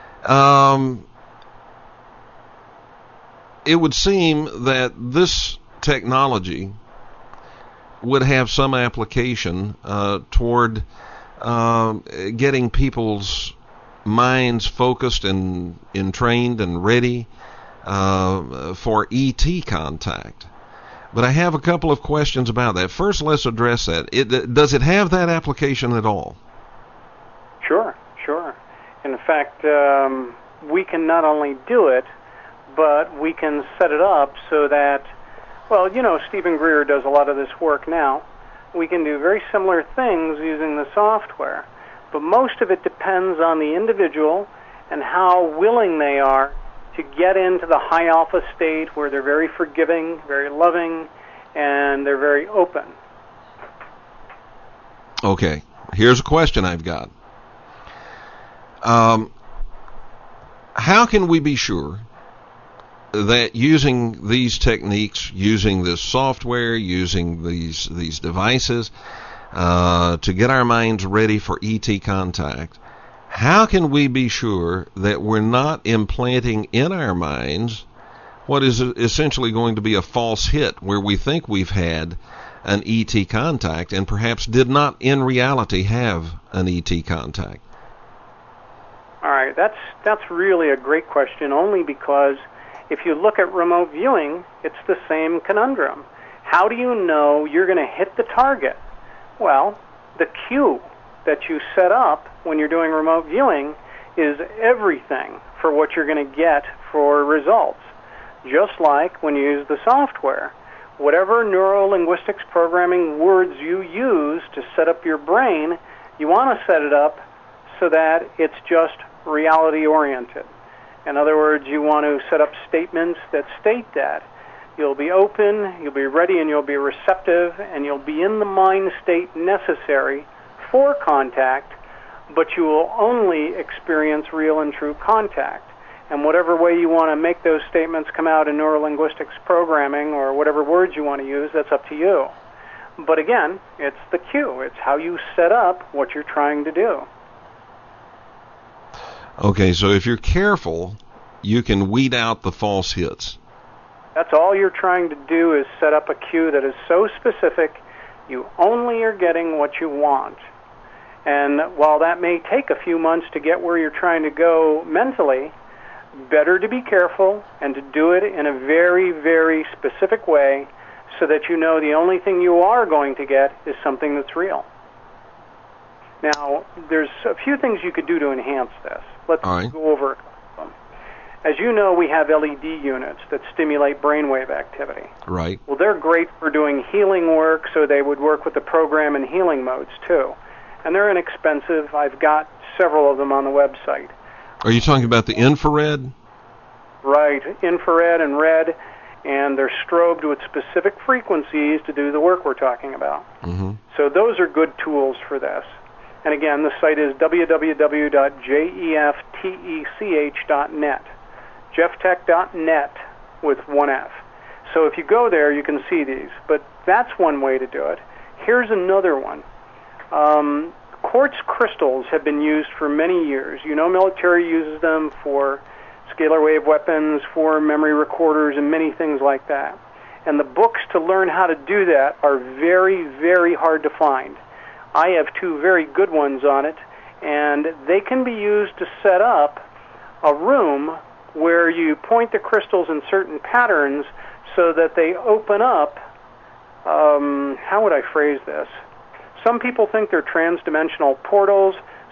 It would seem that this technology would have some application toward getting people's minds focused and trained and ready for ET contact. But I have a couple of questions about that. First, let's address that. Does it have that application at all? Sure. In fact, we can not only do it, but we can set it up so that, well, Stephen Greer does a lot of this work now. We can do very similar things using the software. But most of it depends on the individual and how willing they are to get into the high alpha state where they're very forgiving, very loving, and they're very open. Okay, here's a question I've got. How can we be sure that using these techniques, using this software, using these devices, to get our minds ready for ET contact, how can we be sure that we're not implanting in our minds what is essentially going to be a false hit where we think we've had an ET contact and perhaps did not in reality have an ET contact? All right, that's really a great question, only because if you look at remote viewing, it's the same conundrum. How do you know you're going to hit the target? Well, the cue that you set up when you're doing remote viewing is everything for what you're going to get for results. Just like when you use the software. Whatever neuro-linguistics programming words you use to set up your brain, you want to set it up so that it's just reality-oriented. In other words, you want to set up statements that state that. You'll be open, you'll be ready, and you'll be receptive, and you'll be in the mind state necessary for contact, but you will only experience real and true contact. And whatever way you want to make those statements come out in neurolinguistics programming or whatever words you want to use, that's up to you. But again, it's the cue. It's how you set up what you're trying to do. Okay, so if you're careful, you can weed out the false hits. That's all you're trying to do, is set up a cue that is so specific, you only are getting what you want. And while that may take a few months to get where you're trying to go mentally, better to be careful and to do it in a very, very specific way so that you know the only thing you are going to get is something that's real. Now, there's a few things you could do to enhance this. Let's go over a couple of them. As you know, we have LED units that stimulate brainwave activity. Right. Well, they're great for doing healing work, so they would work with the program in healing modes, too. And they're inexpensive. I've got several of them on the website. Are you talking about the infrared? Right, infrared and red, and they're strobed with specific frequencies to do the work we're talking about. Mm-hmm. So those are good tools for this. And again, the site is www.jeftech.net. jeftech.net with one F. So if you go there, you can see these. But that's one way to do it. Here's another one. Quartz crystals have been used for many years. You know, military uses them for scalar wave weapons, for memory recorders, and many things like that. And the books to learn how to do that are very, very hard to find. I have two very good ones on it, and they can be used to set up a room where you point the crystals in certain patterns so that they open up, how would I phrase this? Some people think they're trans-dimensional portals.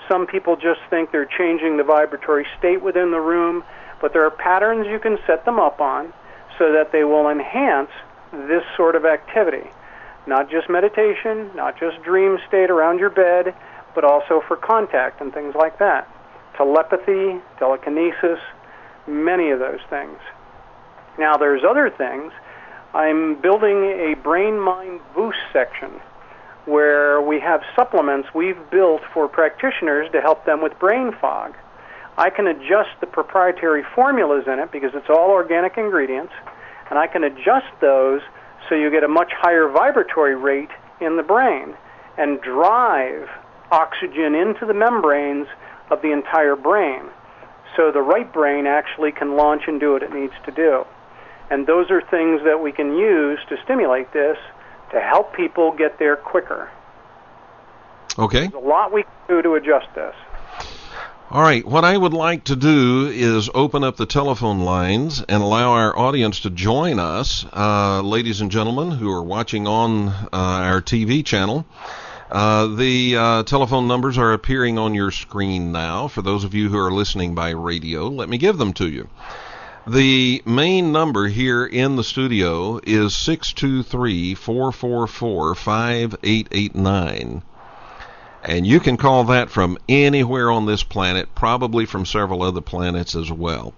Some people just think they're changing the vibratory state within the room, but there are patterns you can set them up on so that they will enhance this sort of activity. Not just meditation, not just dream state around your bed, but also for contact and things like that. Telepathy, telekinesis, many of those things. Now, there's other things. I'm building a brain-mind boost section where we have supplements we've built for practitioners to help them with brain fog. I can adjust the proprietary formulas in it because it's all organic ingredients, and I can adjust those so you get a much higher vibratory rate in the brain and drive oxygen into the membranes of the entire brain so the right brain actually can launch and do what it needs to do. And those are things that we can use to stimulate this to help people get there quicker. Okay. There's a lot we can do to adjust this. All right, what I would like to do is open up the telephone lines and allow our audience to join us, ladies and gentlemen who are watching on our TV channel. The telephone numbers are appearing on your screen now. For those of you who are listening by radio, let me give them to you. The main number here in the studio is 623-444-5889. And you can call that from anywhere on this planet, probably from several other planets as well.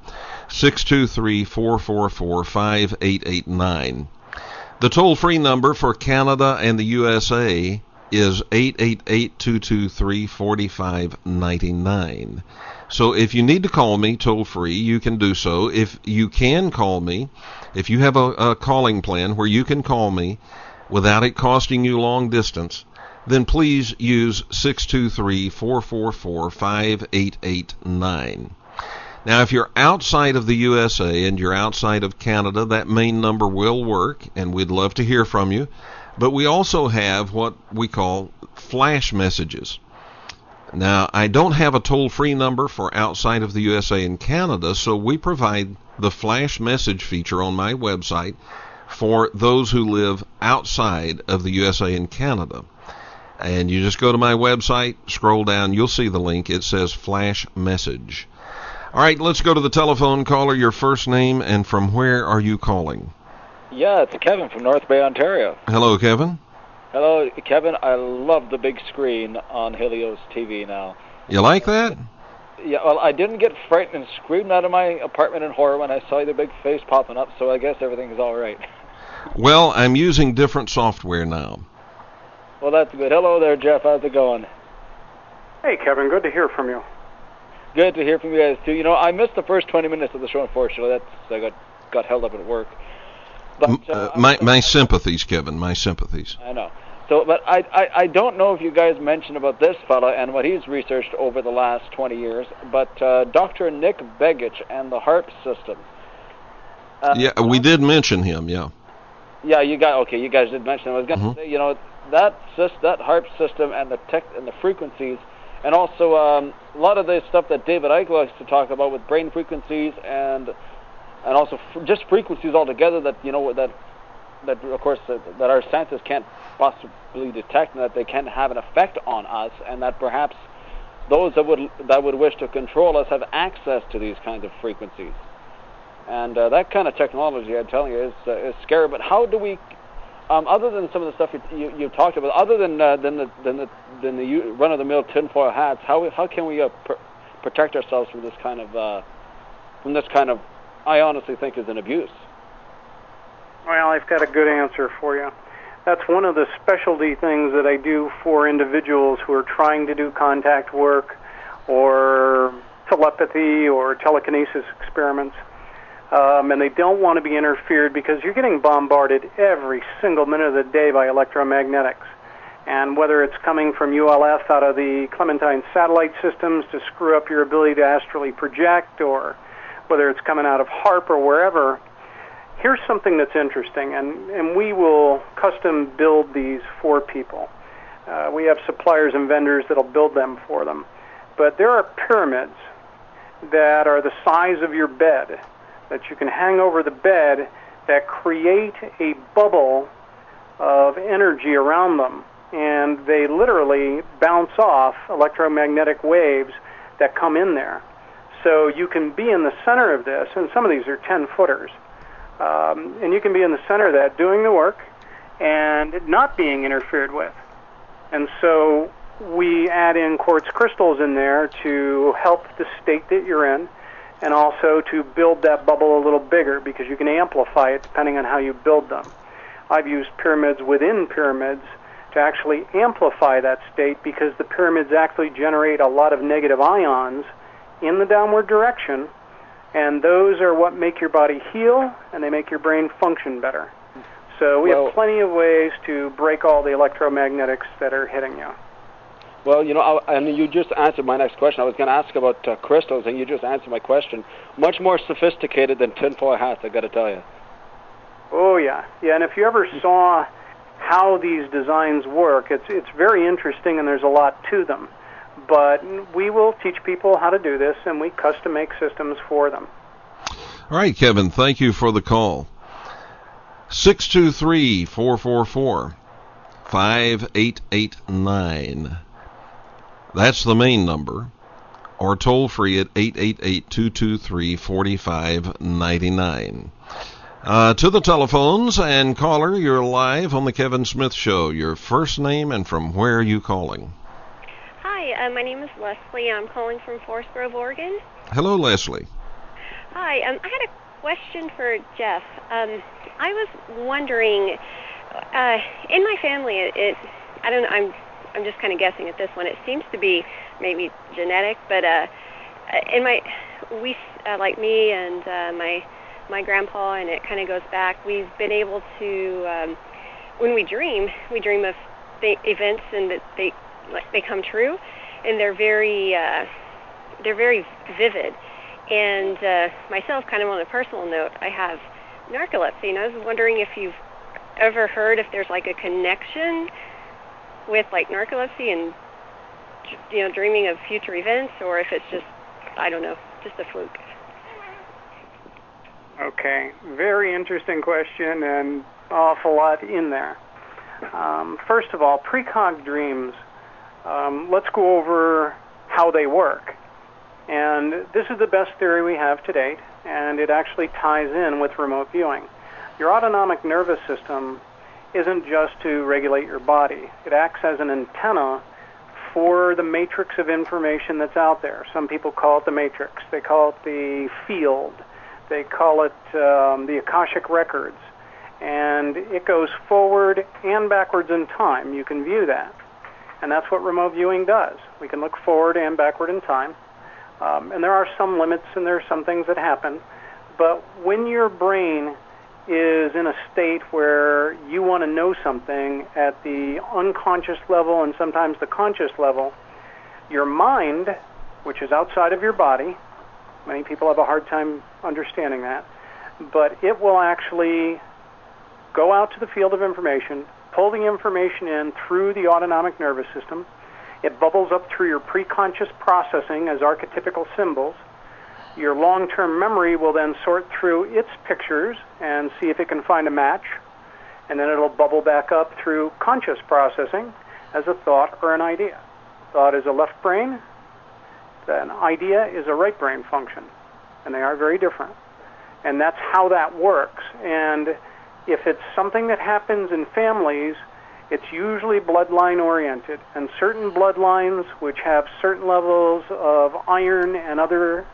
623-444-5889. The toll-free number for Canada and the USA is 888-223-4599. So if you need to call me toll-free, you can do so. If you can call me, if you have a calling plan where you can call me without it costing you long distance, then please use 623-444-5889. Now, if you're outside of the USA and you're outside of Canada, that main number will work, and we'd love to hear from you. But we also have what we call flash messages. Now, I don't have a toll-free number for outside of the USA and Canada, so we provide the flash message feature on my website for those who live outside of the USA and Canada. And you just go to my website, scroll down, you'll see the link. It says Flash Message. All right, let's go to the telephone. Caller, your first name and from where are you calling? Yeah, it's Kevin from North Bay, Ontario. Hello, Kevin. Hello, Kevin. I love the big screen on Helios TV now. You like that? Yeah, well, I didn't get frightened and screamed out of my apartment in horror when I saw your big face popping up, so I guess everything is all right. Well, I'm using different software now. Well, that's good. Hello there, Jeff. How's it going? Hey, Kevin. Good to hear from you. Good to hear from you guys, too. You know, I missed the first 20 minutes of the show, unfortunately. I got held up at work. But my sympathies, Kevin. My sympathies. I know. So, but I don't know if you guys mentioned about this fella and what he's researched over the last 20 years, but Dr. Nick Begich and the HAARP system. Yeah, we did mention him, yeah. Yeah, you guys did mention him. I was going to say, you know, that HAARP system and the frequencies, and also a lot of the stuff that David Icke likes to talk about with brain frequencies and also just frequencies altogether that, you know, that of course that our senses can't possibly detect, and that they can have an effect on us, and that perhaps those that would wish to control us have access to these kinds of frequencies. And that kind of technology, I'm telling you, is scary. But how do we, other than some of the stuff you talked about, other than the run-of-the-mill tinfoil hats, how can we protect ourselves from this kind of I honestly think is an abuse? Well, I've got a good answer for you. That's one of the specialty things that I do for individuals who are trying to do contact work or telepathy or telekinesis experiments. And they don't want to be interfered because you're getting bombarded every single minute of the day by electromagnetics. And whether it's coming from ULF out of the Clementine satellite systems to screw up your ability to astrally project, or whether it's coming out of HAARP or wherever, here's something that's interesting, and we will custom build these for people. We have suppliers and vendors that'll build them for them. But there are pyramids that are the size of your bed that you can hang over the bed that create a bubble of energy around them and they literally bounce off electromagnetic waves that come in there. So you can be in the center of this, and some of these are 10-footers, and you can be in the center of that doing the work and not being interfered with. And so we add in quartz crystals in there to help the state that you're in, and also to build that bubble a little bigger, because you can amplify it depending on how you build them. I've used pyramids within pyramids to actually amplify that state, because the pyramids actually generate a lot of negative ions in the downward direction, and those are what make your body heal, and they make your brain function better. So we have plenty of ways to break all the electromagnetics that are hitting you. Well, and you just answered my next question. I was going to ask about crystals, and you just answered my question. Much more sophisticated than tinfoil hats, I got to tell you. Oh, yeah. Yeah, and if you ever saw how these designs work, it's very interesting, and there's a lot to them. But we will teach people how to do this, and we custom make systems for them. All right, Kevin, thank you for the call. 623-444-5889. That's the main number. Or toll free at 888-223-4599. To the telephones, and caller, you're live on the Kevin Smith Show. Your first name and from where are you calling? Hi, my name is Leslie. I'm calling from Forest Grove, Oregon. Hello, Leslie. Hi, I had a question for Jeff. I was wondering, in my family, I don't know, I'm just kind of guessing at this one. It seems to be maybe genetic, but like me and my grandpa, and it kind of goes back. We've been able to, when we dream of events, and that they come true, and they're very vivid. And myself, kind of on a personal note, I have narcolepsy, and I was wondering if you've ever heard if there's like a connection with like narcolepsy and dreaming of future events, or if it's just, I don't know, just a fluke. Okay, very interesting question, and an awful lot in there. First of all, precog dreams, let's go over how they work. And this is the best theory we have to date, and it actually ties in with remote viewing. Your autonomic nervous system isn't just to regulate your body. It acts as an antenna for the matrix of information that's out there. Some people call it the matrix. They call it the field. They call it the Akashic records. And it goes forward and backwards in time. You can view that. And that's what remote viewing does. We can look forward and backward in time. And there are some limits, and there are some things that happen. But when your brain is in a state where you want to know something at the unconscious level and sometimes the conscious level, your mind, which is outside of your body, many people have a hard time understanding that, but it will actually go out to the field of information, pull the information in through the autonomic nervous system. It bubbles up through your preconscious processing as archetypical symbols. Your long-term memory will then sort through its pictures and see if it can find a match, and then it'll bubble back up through conscious processing as a thought or an idea. Thought is a left brain, an idea is a right brain function, and they are very different. And that's how that works. And if it's something that happens in families, it's usually bloodline-oriented, and certain bloodlines which have certain levels of iron and other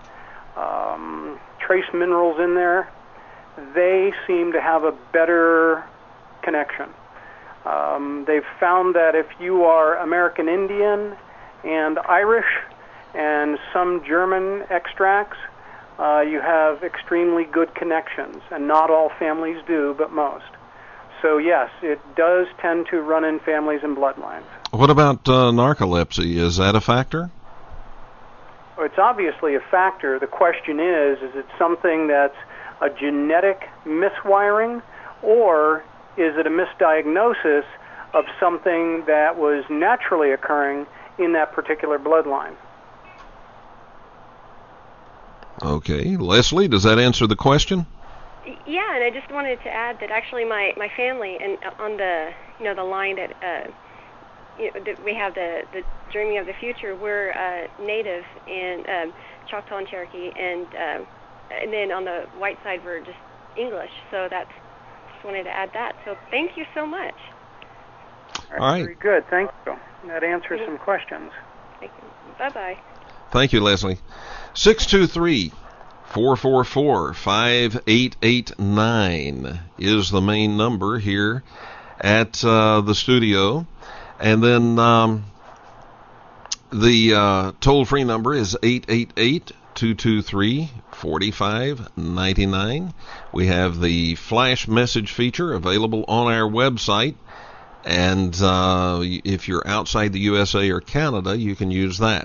trace minerals in there, they seem to have a better connection. They've found that if you are American Indian and Irish and some German extracts, you have extremely good connections, and not all families do, but most. So yes, it does tend to run in families and bloodlines. What about narcolepsy? Is that a factor? It's obviously a factor. The question is it something that's a genetic miswiring, or is it a misdiagnosis of something that was naturally occurring in that particular bloodline? Okay. Leslie, does that answer the question? Yeah, and I just wanted to add that actually my family, and on the the line that we have the Dreaming of the Future. We're native in Choctaw and Cherokee, and then on the white side we're just English. So just wanted to add that. So thank you so much. All right. Very good. Thank you. That answers some questions. Thank you. Bye-bye. Thank you, Leslie. 623-444-5889 is the main number here at the studio. And then the toll-free number is 888-223-4599. We have the flash message feature available on our website. And if you're outside the USA or Canada, you can use that.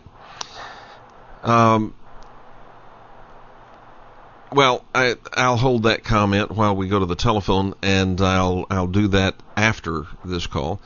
Well, I'll hold that comment while we go to the telephone, and I'll do that after this call.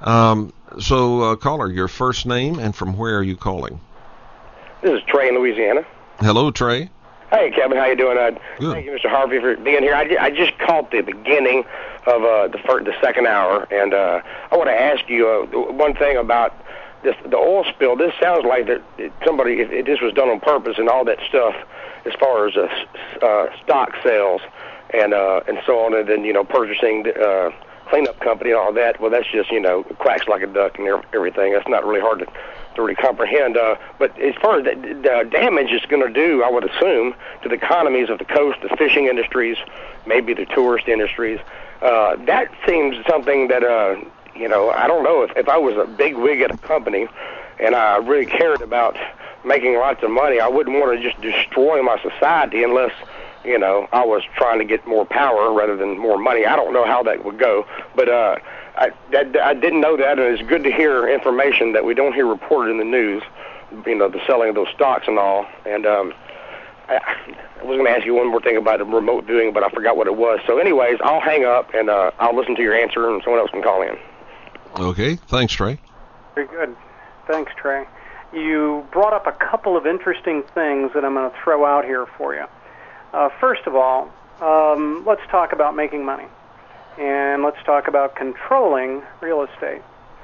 So, caller, your first name and from where are you calling? This is Trey in Louisiana. Hello, Trey. Hey, Kevin, how you doing? Good. Thank you, Mr. Harvey, for being here. I just caught the beginning of the second hour, and I want to ask you one thing about the oil spill. This sounds like that somebody, if this was done on purpose and all that stuff, as far as stock sales and so on, and then purchasing cleanup company and all that. Well, that's just quacks like a duck and everything. That's not really hard to really comprehend. But as far as the damage it's going to do, I would assume, to the economies of the coast, the fishing industries, maybe the tourist industries, that seems something that I don't know if I was a big wig at a company and I really cared about making lots of money, I wouldn't want to just destroy my society unless I was trying to get more power rather than more money. I don't know how that would go, but I didn't know that, and it's good to hear information that we don't hear reported in the news, the selling of those stocks and all. And I was going to ask you one more thing about the remote viewing, but I forgot what it was. So anyways, I'll hang up, and I'll listen to your answer, and someone else can call in. Okay. Thanks, Trey. Very good. Thanks, Trey. You brought up a couple of interesting things that I'm going to throw out here for you. First of all, let's talk about making money, and let's talk about controlling real estate.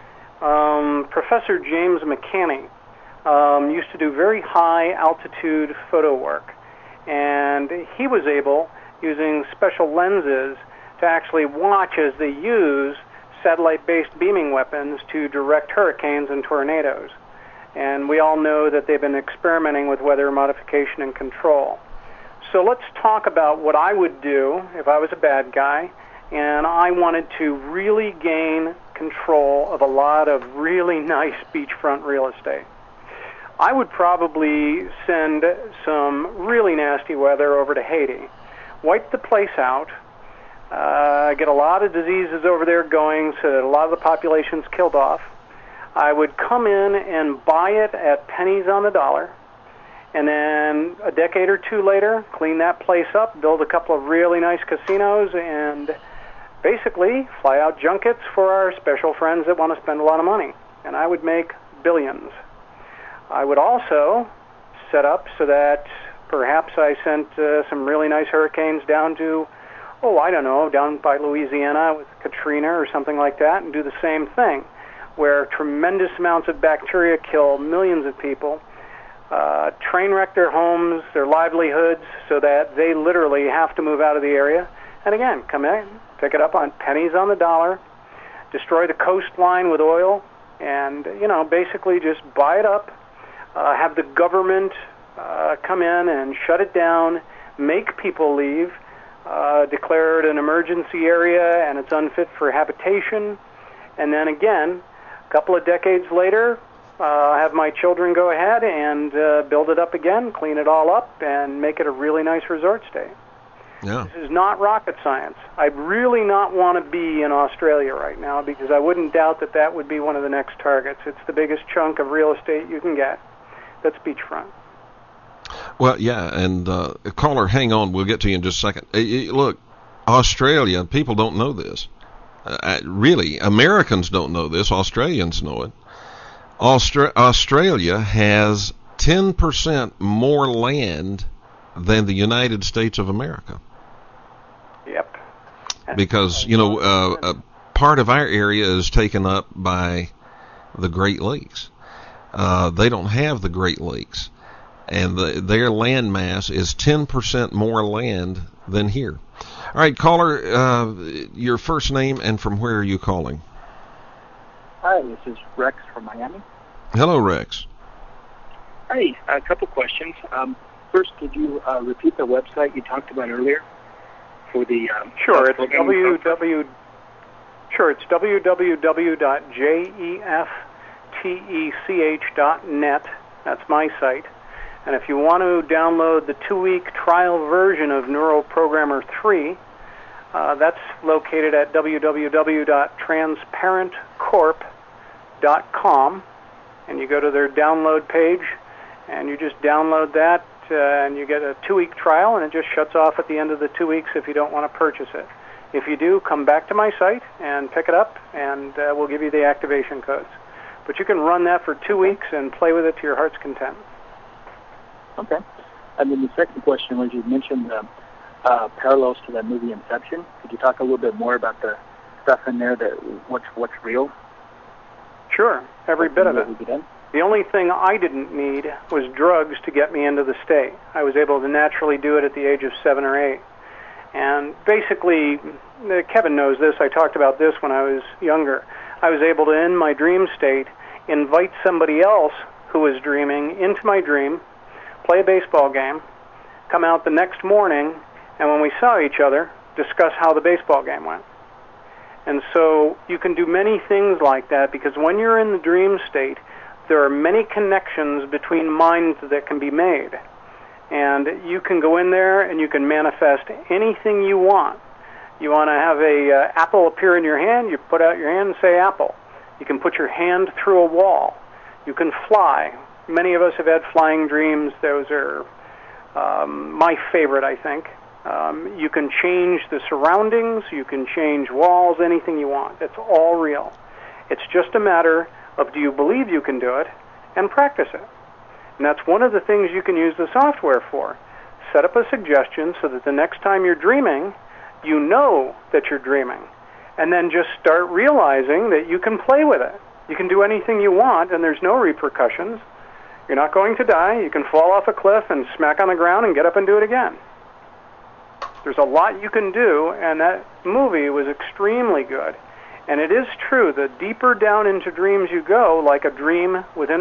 Professor James McCanney used to do very high altitude photo work, and he was able, using special lenses, to actually watch as they use satellite-based beaming weapons to direct hurricanes and tornadoes. And we all know that they've been experimenting with weather modification and control. So let's talk about what I would do if I was a bad guy and I wanted to really gain control of a lot of really nice beachfront real estate. I would probably send some really nasty weather over to Haiti, wipe the place out, get a lot of diseases over there going so that a lot of the population's killed off. I would come in and buy it at pennies on the dollar, and then a decade or two later, clean that place up, build a couple of really nice casinos, and basically fly out junkets for our special friends that want to spend a lot of money. And I would make billions. I would also set up so that perhaps I sent some really nice hurricanes down to, down by Louisiana with Katrina or something like that, and do the same thing, where tremendous amounts of bacteria kill millions of people, train wreck their homes, their livelihoods, so that they literally have to move out of the area. And again, come in, pick it up on pennies on the dollar, destroy the coastline with oil, and, basically just buy it up, have the government come in and shut it down, make people leave, declare it an emergency area and it's unfit for habitation, and then again, a couple of decades later, have my children go ahead and build it up again, clean it all up, and make it a really nice resort stay. Yeah. This is not rocket science. I'd really not want to be in Australia right now because I wouldn't doubt that that would be one of the next targets. It's the biggest chunk of real estate you can get. That's beachfront. Well, yeah, and caller, hang on. We'll get to you in just a second. Look, Australia, people don't know this. Really, Americans don't know this. Australians know it. Australia has 10% more land than the United States of America. Yep. Because, part of our area is taken up by the Great Lakes. They don't have the Great Lakes, and their land mass is 10% more land than here. All right, caller, your first name and from where are you calling? Hi, this is Rex from Miami. Hello, Rex. Hi, a couple questions. First, could you repeat the website you talked about earlier for the? Sure, it's www.jeftech.net. That's my site. And if you want to download the 2-week trial version of NeuroProgrammer 3, that's located at www.transparentcorp.com, and you go to their download page, and you just download that, and you get a 2-week trial, and it just shuts off at the end of the 2 weeks if you don't want to purchase it. If you do, come back to my site and pick it up, and we'll give you the activation codes. But you can run that for 2 weeks and play with it to your heart's content. Okay. And then the second question was, you mentioned parallels to that movie Inception. Could you talk a little bit more about the stuff in there, that what's real? Sure, every bit of it. The only thing I didn't need was drugs to get me into the state. I was able to naturally do it at the age of 7 or 8. And basically, Kevin knows this, I talked about this when I was younger. I was able to, in my dream state, invite somebody else who was dreaming into my dream, play a baseball game, come out the next morning, and when we saw each other, discuss how the baseball game went. And so you can do many things like that, because when you're in the dream state, there are many connections between minds that can be made. And you can go in there and you can manifest anything you want. You want to have a apple appear in your hand, you put out your hand and say apple. You can put your hand through a wall. You can fly. Many of us have had flying dreams. Those are my favorite, I think. You can change the surroundings. You can change walls, anything you want. It's all real. It's just a matter of, do you believe you can do it, and practice it. And that's one of the things you can use the software for. Set up a suggestion so that the next time you're dreaming, you know that you're dreaming. And then just start realizing that you can play with it. You can do anything you want, and there's no repercussions. You're not going to die. You can fall off a cliff and smack on the ground and get up and do it again. There's a lot you can do, and that movie was extremely good. And it is true, the deeper down into dreams you go, like a dream within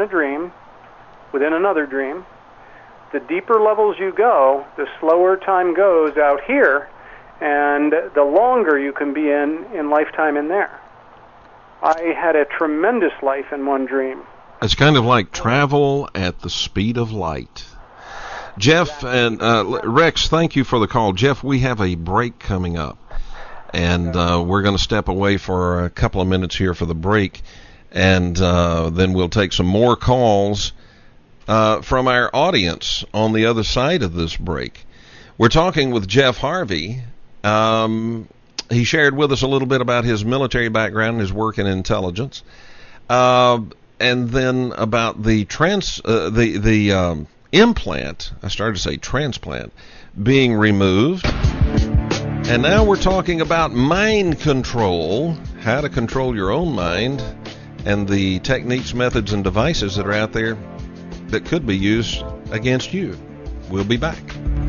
another dream, the deeper levels you go, the slower time goes out here, and the longer you can be in lifetime in there. I had a tremendous life in one dream. It's kind of like travel at the speed of light. Jeff and Rex, thank you for the call. Jeff, we have a break coming up, and we're going to step away for a couple of minutes here for the break, and then we'll take some more calls from our audience on the other side of this break. We're talking with Jeff Harvey. He shared with us a little bit about his military background and his work in intelligence, and then about the implant, I started to say transplant, being removed. And now we're talking about mind control, how to control your own mind, and the techniques, methods, and devices that are out there that could be used against you. We'll be back.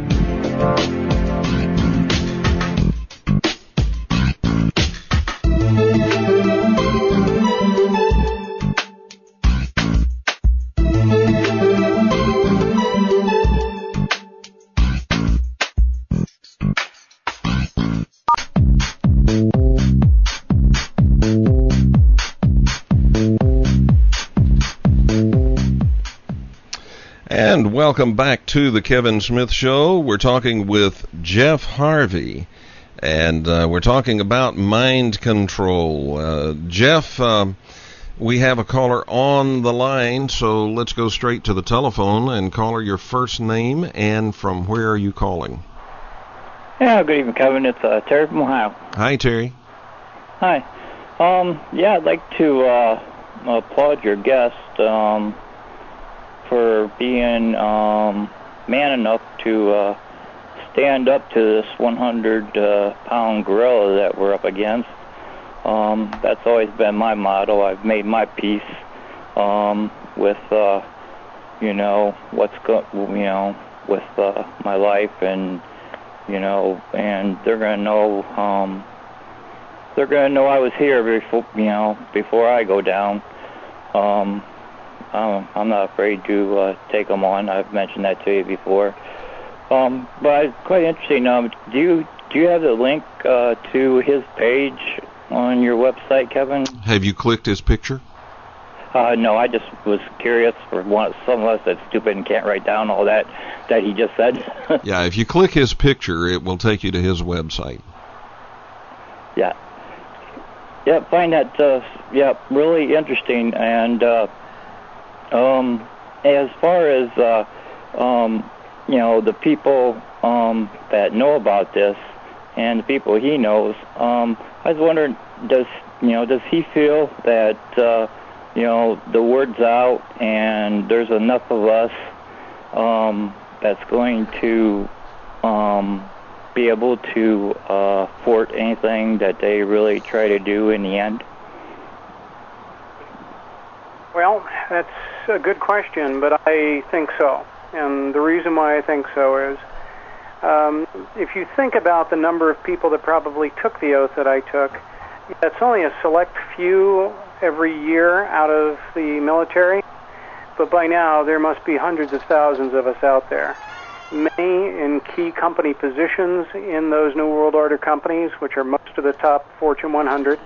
And welcome back to the Kevin Smith Show. We're talking with Jeff Harvey, and we're talking about mind control. Jeff, we have a caller on the line, so let's go straight to the telephone. And caller, your first name and from where are you calling? Yeah, good evening, Kevin. It's Terry from Ohio. Hi, Terry. Hi. Yeah, I'd like to applaud your guest for being man enough to stand up to this 100-pound gorilla that we're up against. That's always been my motto. I've made my peace with with my life, and and they're gonna know I was here before I go down. I'm not afraid to take them on. I've mentioned that to you before. But it's quite interesting. Do you have the link to his page on your website, Kevin? Have you clicked his picture? No, I just was curious for some of us that's stupid and can't write down all that he just said. Yeah, if you click his picture, it will take you to his website. Yeah. Yeah, find that really interesting. And as far as the people that know about this and the people he knows, I was wondering, does he feel that the word's out and there's enough of us that's going to be able to thwart anything that they really try to do in the end? Well, that's a good question, but I think so. And the reason why I think so is if you think about the number of people that probably took the oath that I took, that's only a select few every year out of the military, but by now there must be hundreds of thousands of us out there. Many in key company positions in those New World Order companies, which are most of the top Fortune 100,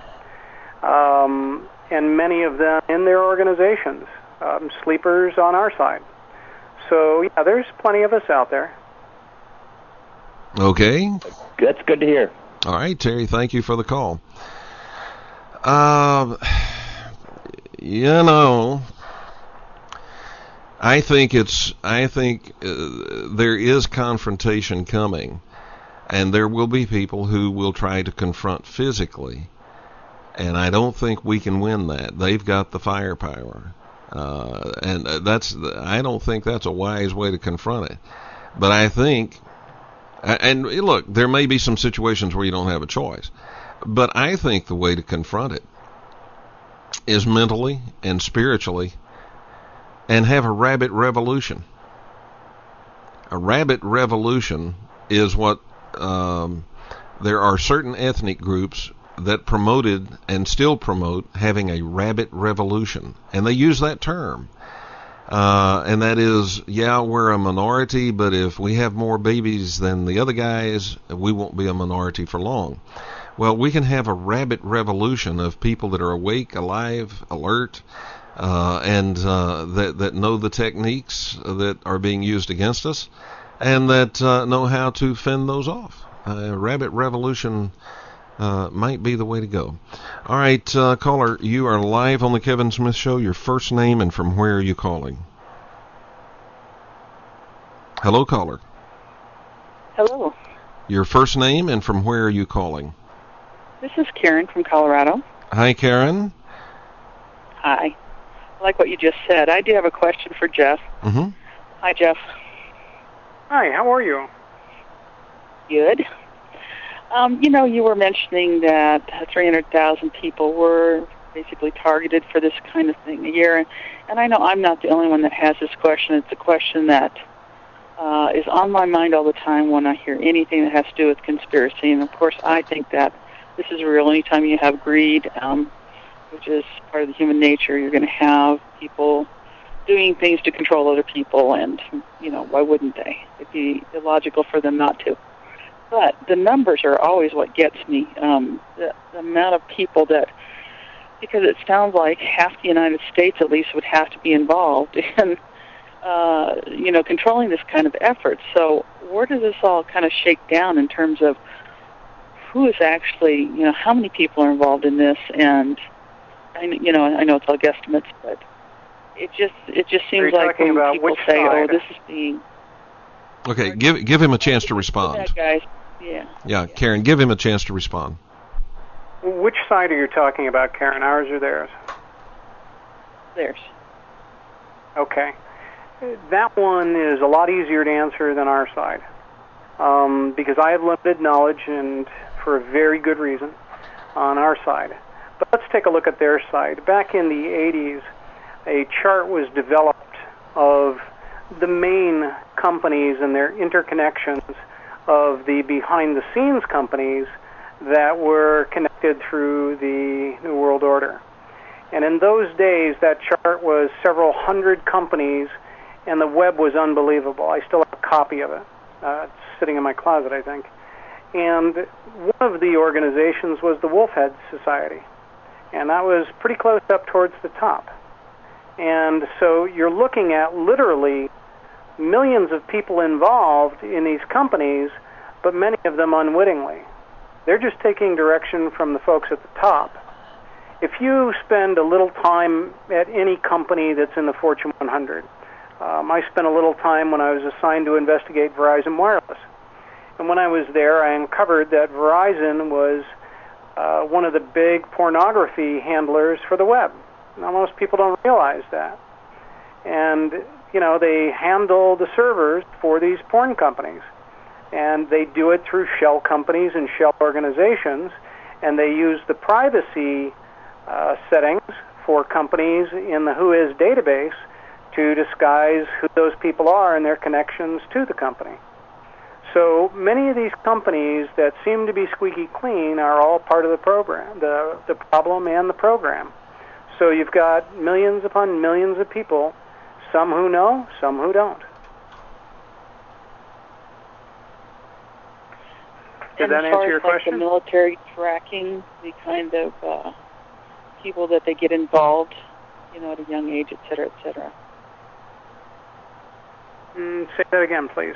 and many of them in their organizations, sleepers on our side. So, yeah, there's plenty of us out there. Okay. That's good to hear. All right, Terry, thank you for the call. I think there is confrontation coming, and there will be people who will try to confront physically, and I don't think we can win that. They've got the firepower, and I don't think that's a wise way to confront it. But I think, and look, there may be some situations where you don't have a choice, but I think the way to confront it is mentally and spiritually, and have a rabbit revolution. A rabbit revolution is what there are certain ethnic groups that promoted and still promote having a rabbit revolution, and they use that term. And that is, we're a minority, but if we have more babies than the other guys, we won't be a minority for long. Well, we can have a rabbit revolution of people that are awake, alive, alert, and that know the techniques that are being used against us, and that know how to fend those off. Rabbit revolution might be the way to go. All right, caller, you are live on the Kevin Smith Show. Your first name and from where are you calling? Hello, caller. Hello. Your first name and from where are you calling? This is Karen from Colorado. Hi, Karen. Hi. I like what you just said. I do have a question for Jeff. Mm-hmm. Hi, Jeff. Hi, how are you? Good. You were mentioning that 300,000 people were basically targeted for this kind of thing a year. And I know I'm not the only one that has this question. It's a question that is on my mind all the time when I hear anything that has to do with conspiracy. And, of course, I think that this is real. Anytime you have greed, which is part of the human nature, you're going to have people doing things to control other people, and, why wouldn't they? It'd be illogical for them not to. But the numbers are always what gets me. The amount of people that, because it sounds like half the United States at least would have to be involved in, controlling this kind of effort. So where does this all kind of shake down in terms of who is actually, how many people are involved in this? And I know it's all guesstimates, but it just seems like when people say, "Oh, this is being." Okay, give him a chance to respond. That guys, yeah. Yeah, Karen, give him a chance to respond. Which side are you talking about, Karen? Ours or theirs? Theirs. Okay. That one is a lot easier to answer than our side, because I have limited knowledge, and for a very good reason, on our side. But let's take a look at their side. Back in the 80s, a chart was developed of the main companies and their interconnections of the behind-the-scenes companies that were connected through the New World Order. And in those days, that chart was several hundred companies, and the web was unbelievable. I still have a copy of it. It's sitting in my closet, I think. And one of the organizations was the Wolfhead Society, and that was pretty close up towards the top. And so you're looking at literally millions of people involved in these companies, but many of them unwittingly. They're just taking direction from the folks at the top. If you spend a little time at any company that's in the Fortune 100, I spent a little time when I was assigned to investigate Verizon Wireless. And when I was there, I uncovered that Verizon was one of the big pornography handlers for the web. Now, most people don't realize that. And, you know, they handle the servers for these porn companies. And they do it through shell companies and shell organizations, and they use the privacy settings for companies in the Whois database to disguise who those people are and their connections to the company. So many of these companies that seem to be squeaky clean are all part of the program, the problem and the program. So you've got millions upon millions of people, some who know, some who don't. Did that answer your question? The military tracking the kind of people that they get involved, you know, at a young age, et cetera, et cetera. Say that again, please.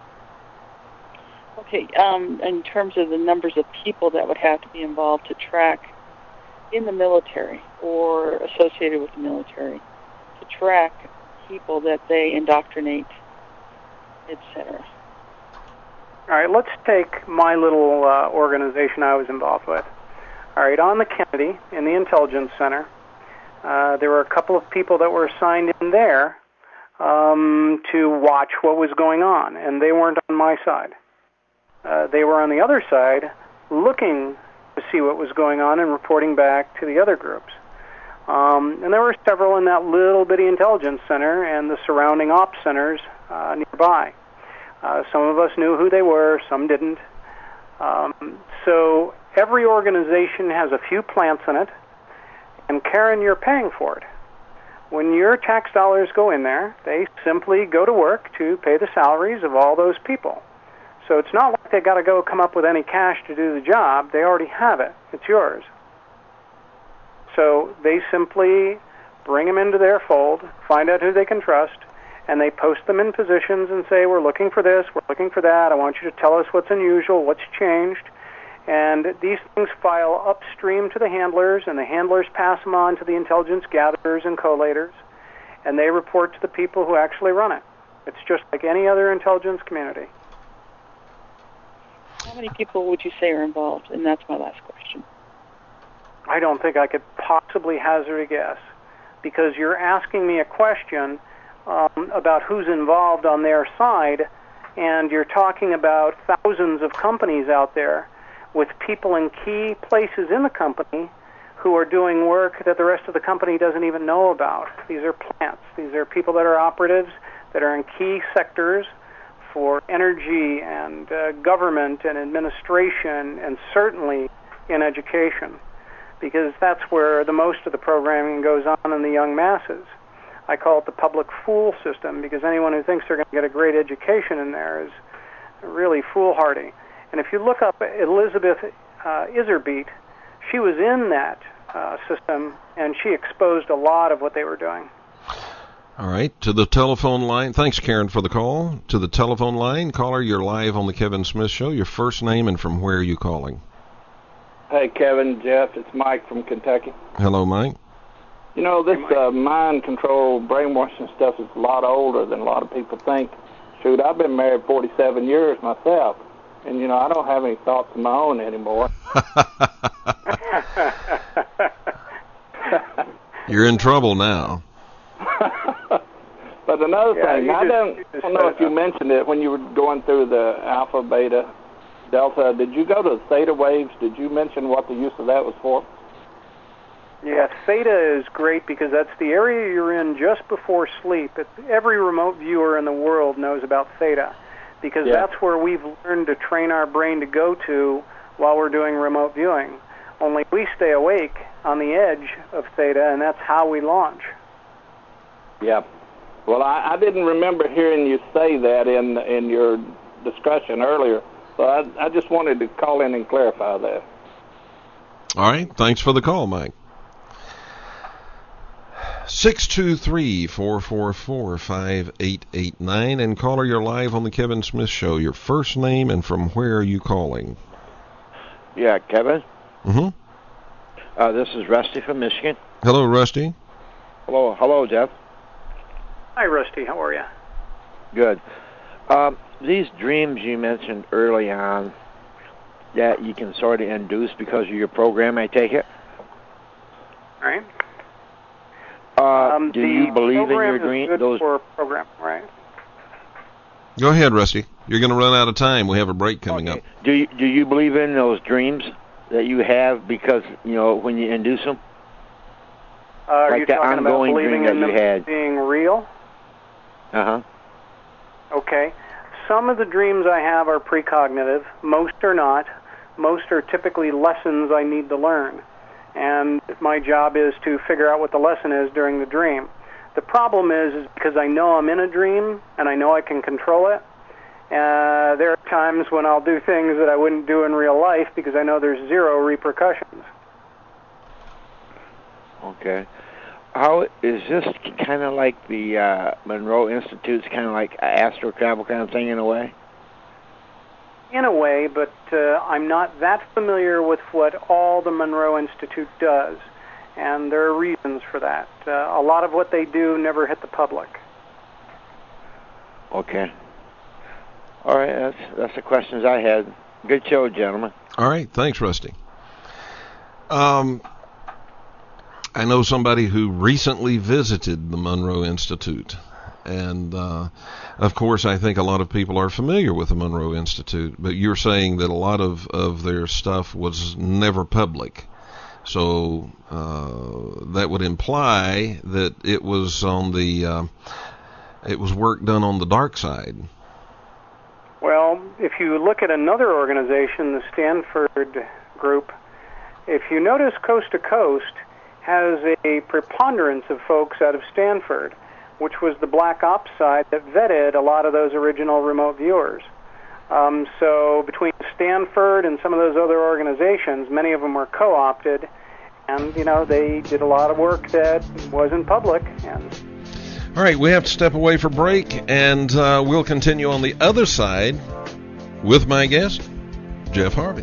Okay, in terms of the numbers of people that would have to be involved to track in the military or associated with the military, to track people that they indoctrinate, et cetera. All right, let's take my little organization I was involved with. All right, on the Kennedy, in the Intelligence Center, there were a couple of people that were assigned in there to watch what was going on, and they weren't on my side. They were on the other side looking to see what was going on and reporting back to the other groups. And there were several in that little bitty intelligence center and the surrounding ops centers nearby. Some of us knew who they were, some didn't. So every organization has a few plants in it, and Karen, you're paying for it. When your tax dollars go in there, they simply go to work to pay the salaries of all those people. So it's not like they got to go come up with any cash to do the job. They already have it. It's yours. So they simply bring them into their fold, find out who they can trust, and they post them in positions and say, we're looking for this, we're looking for that, I want you to tell us what's unusual, what's changed. And these things file upstream to the handlers, and the handlers pass them on to the intelligence gatherers and collators, and they report to the people who actually run it. It's just like any other intelligence community. How many people would you say are involved? And that's my last question. I don't think I could possibly hazard a guess, because you're asking me a question about who's involved on their side, and you're talking about thousands of companies out there with people in key places in the company who are doing work that the rest of the company doesn't even know about. These are plants. These are people that are operatives that are in key sectors for energy and government and administration, and certainly in education, because that's where the most of the programming goes on in the young masses. I call it the public fool system, because anyone who thinks they're going to get a great education in there is really foolhardy. And if you look up Elizabeth Iserbyt, she was in that system, and she exposed a lot of what they were doing. All right, to the telephone line. Thanks, Karen, for the call. To the telephone line. Caller, you're live on the Kevin Smith Show. Your first name and from where are you calling? Hey, Kevin, Jeff, it's Mike from Kentucky. Hello, Mike. You know, this mind control, brainwashing stuff is a lot older than a lot of people think. Shoot, I've been married 47 years myself, and, you know, I don't have any thoughts of my own anymore. You're in trouble now. But another thing, I don't know if you mentioned it when you were going through the alpha, beta, delta. Did you go to the theta waves? Did you mention what the use of that was for? Yeah, theta is great because that's the area you're in just before sleep. Every remote viewer in the world knows about theta because that's where we've learned to train our brain to go to while we're doing remote viewing. Only we stay awake on the edge of theta, and that's how we launch. Yeah. Well, I didn't remember hearing you say that in your discussion earlier, so I just wanted to call in and clarify that. All right. Thanks for the call, Mike. 623-444-5889. And caller, you're live on the Kevin Smith Show. Your first name and from where are you calling? Yeah, Kevin. Mm-hmm. This is Rusty from Michigan. Hello, Rusty. Hello, Jeff. Hi, Rusty. How are you? Good. These dreams you mentioned early on that you can sort of induce because of your program, I take it? All right. Do you believe in your dreams? For a program, right? Go ahead, Rusty. You're going to run out of time. We have a break coming up. Do you believe in those dreams that you have because, when you induce them? Are like you the talking about ongoing believing dream in that them you had? being real? Uh-huh. Okay. Some of the dreams I have are precognitive. Most are not. Most are typically lessons I need to learn. And my job is to figure out what the lesson is during the dream. The problem is because I know I'm in a dream and I know I can control it. There are times when I'll do things that I wouldn't do in real life because I know there's zero repercussions. Okay. How is this kind of like the Monroe Institute's kind of like astral travel kind of thing in a way? In a way, but I'm not that familiar with what all the Monroe Institute does, and there are reasons for that. A lot of what they do never hit the public. Okay. All right, that's the questions I had. Good show, gentlemen. All right, thanks, Rusty. I know somebody who recently visited the Monroe Institute. And, of course, I think a lot of people are familiar with the Monroe Institute, but you're saying that a lot of their stuff was never public. So that would imply that it was on it was work done on the dark side. Well, if you look at another organization, the Stanford Group, if you notice Coast to Coast has a preponderance of folks out of Stanford, which was the black ops side that vetted a lot of those original remote viewers. So between Stanford and some of those other organizations, many of them were co-opted, and, they did a lot of work that wasn't public. All right, we have to step away for break, and we'll continue on the other side with my guest, Jeff Harvey.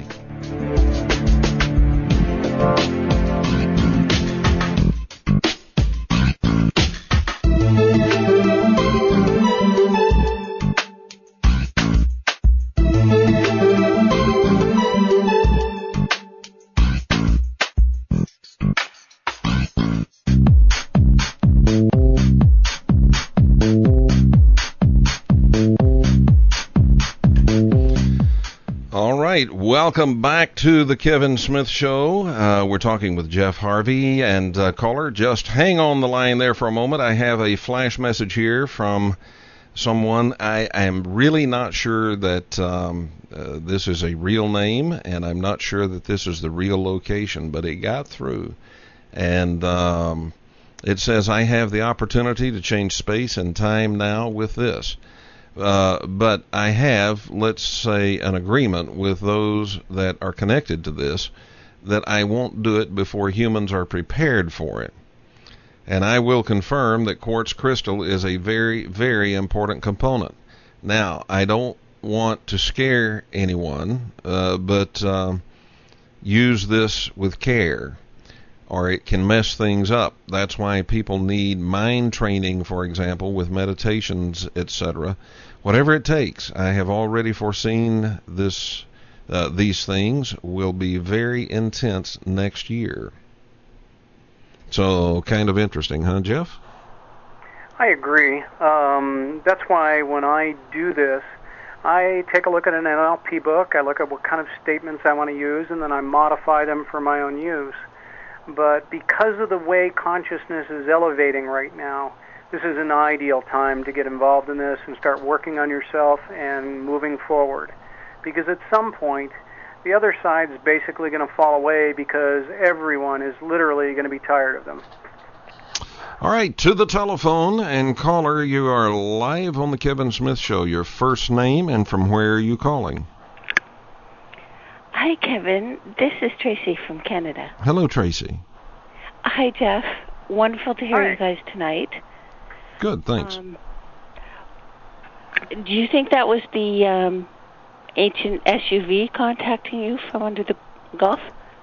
Welcome back to the Kevin Smith Show. We're talking with Jeff Harvey, and caller, just hang on the line there for a moment. I have a flash message here from someone. I am really not sure that this is a real name, and I'm not sure that this is the real location, but it got through. And it says, I have the opportunity to change space and time now with this. But I have, let's say, an agreement with those that are connected to this that I won't do it before humans are prepared for it. And I will confirm that quartz crystal is a very, very important component. Now, I don't want to scare anyone, but use this with care, or it can mess things up. That's why people need mind training, for example, with meditations, etc. Whatever it takes. I have already foreseen this. These things will be very intense next year. So, kind of interesting, huh, Jeff? I agree. That's why when I do this, I take a look at an NLP book, I look at what kind of statements I want to use, and then I modify them for my own use. But because of the way consciousness is elevating right now, this is an ideal time to get involved in this and start working on yourself and moving forward. Because at some point, the other side's basically going to fall away because everyone is literally going to be tired of them. All right, to the telephone, and caller, you are live on the Kevin Smith Show. Your first name and from where are you calling? Hi, Kevin. This is Tracy from Canada. Hello, Tracy. Hi, Jeff. Wonderful to hear you guys tonight. Good, thanks. Do you think that was the ancient SUV contacting you from under the Gulf?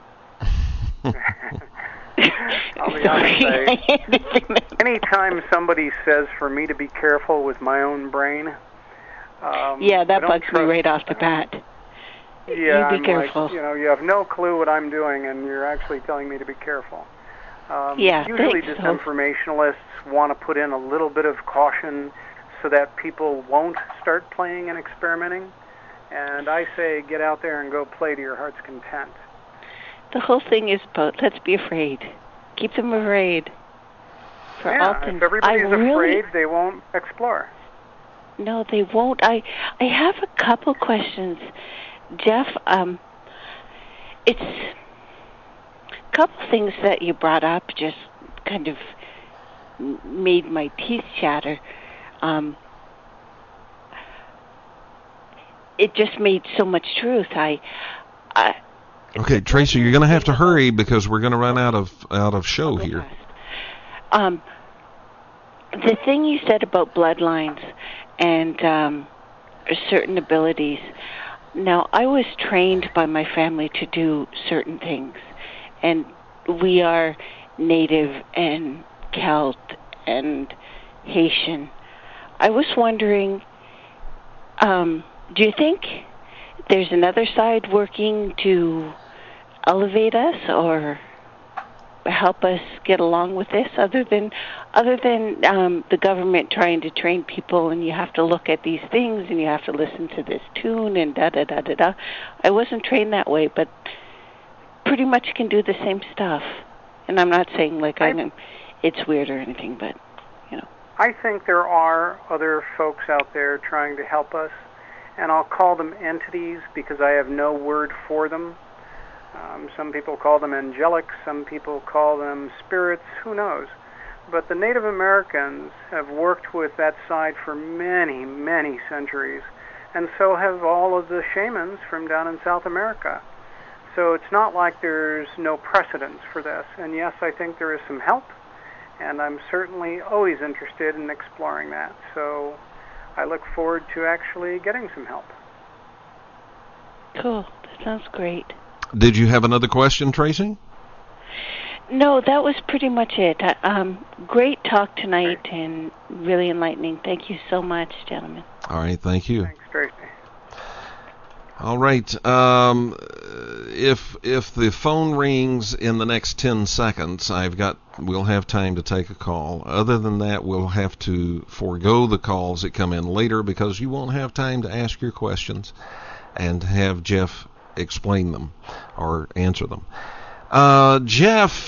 I'll be honest, anytime somebody says for me to be careful with my own brain, that bugs me right off the bat. Yeah, you be careful. Like, you have no clue what I'm doing, and you're actually telling me to be careful. Usually disinformationalists want to put in a little bit of caution so that people won't start playing and experimenting. And I say get out there and go play to your heart's content. The whole thing is about let's be afraid. Keep them afraid. If everybody's afraid, they won't explore. No, they won't. I have a couple questions. Jeff, it's a couple things that you brought up just kind of made my teeth chatter. It just made so much truth. Okay, Tracy, you're going to have to hurry because we're going to run out of show here. The thing you said about bloodlines and certain abilities. Now, I was trained by my family to do certain things, and we are Native and Celt and Haitian. I was wondering, do you think there's another side working to elevate us or help us get along with this other than the government trying to train people and you have to look at these things and you have to listen to this tune and da-da-da-da-da. I wasn't trained that way, but pretty much can do the same stuff. And I'm not saying it's weird or anything, but, I think there are other folks out there trying to help us, and I'll call them entities because I have no word for them. Some people call them angelic, some people call them spirits, who knows. But the Native Americans have worked with that side for many, many centuries, and so have all of the shamans from down in South America. So it's not like there's no precedence for this. And yes, I think there is some help, and I'm certainly always interested in exploring that. So I look forward to actually getting some help. Cool. That sounds great. Did you have another question, Tracy? No, that was pretty much it. Great talk tonight and really enlightening. Thank you so much, gentlemen. All right, thank you. Thanks, Tracy. All right. If the phone rings in the next 10 seconds, we'll have time to take a call. Other than that, we'll have to forego the calls that come in later because you won't have time to ask your questions and have Jeff explain them or answer them. Jeff,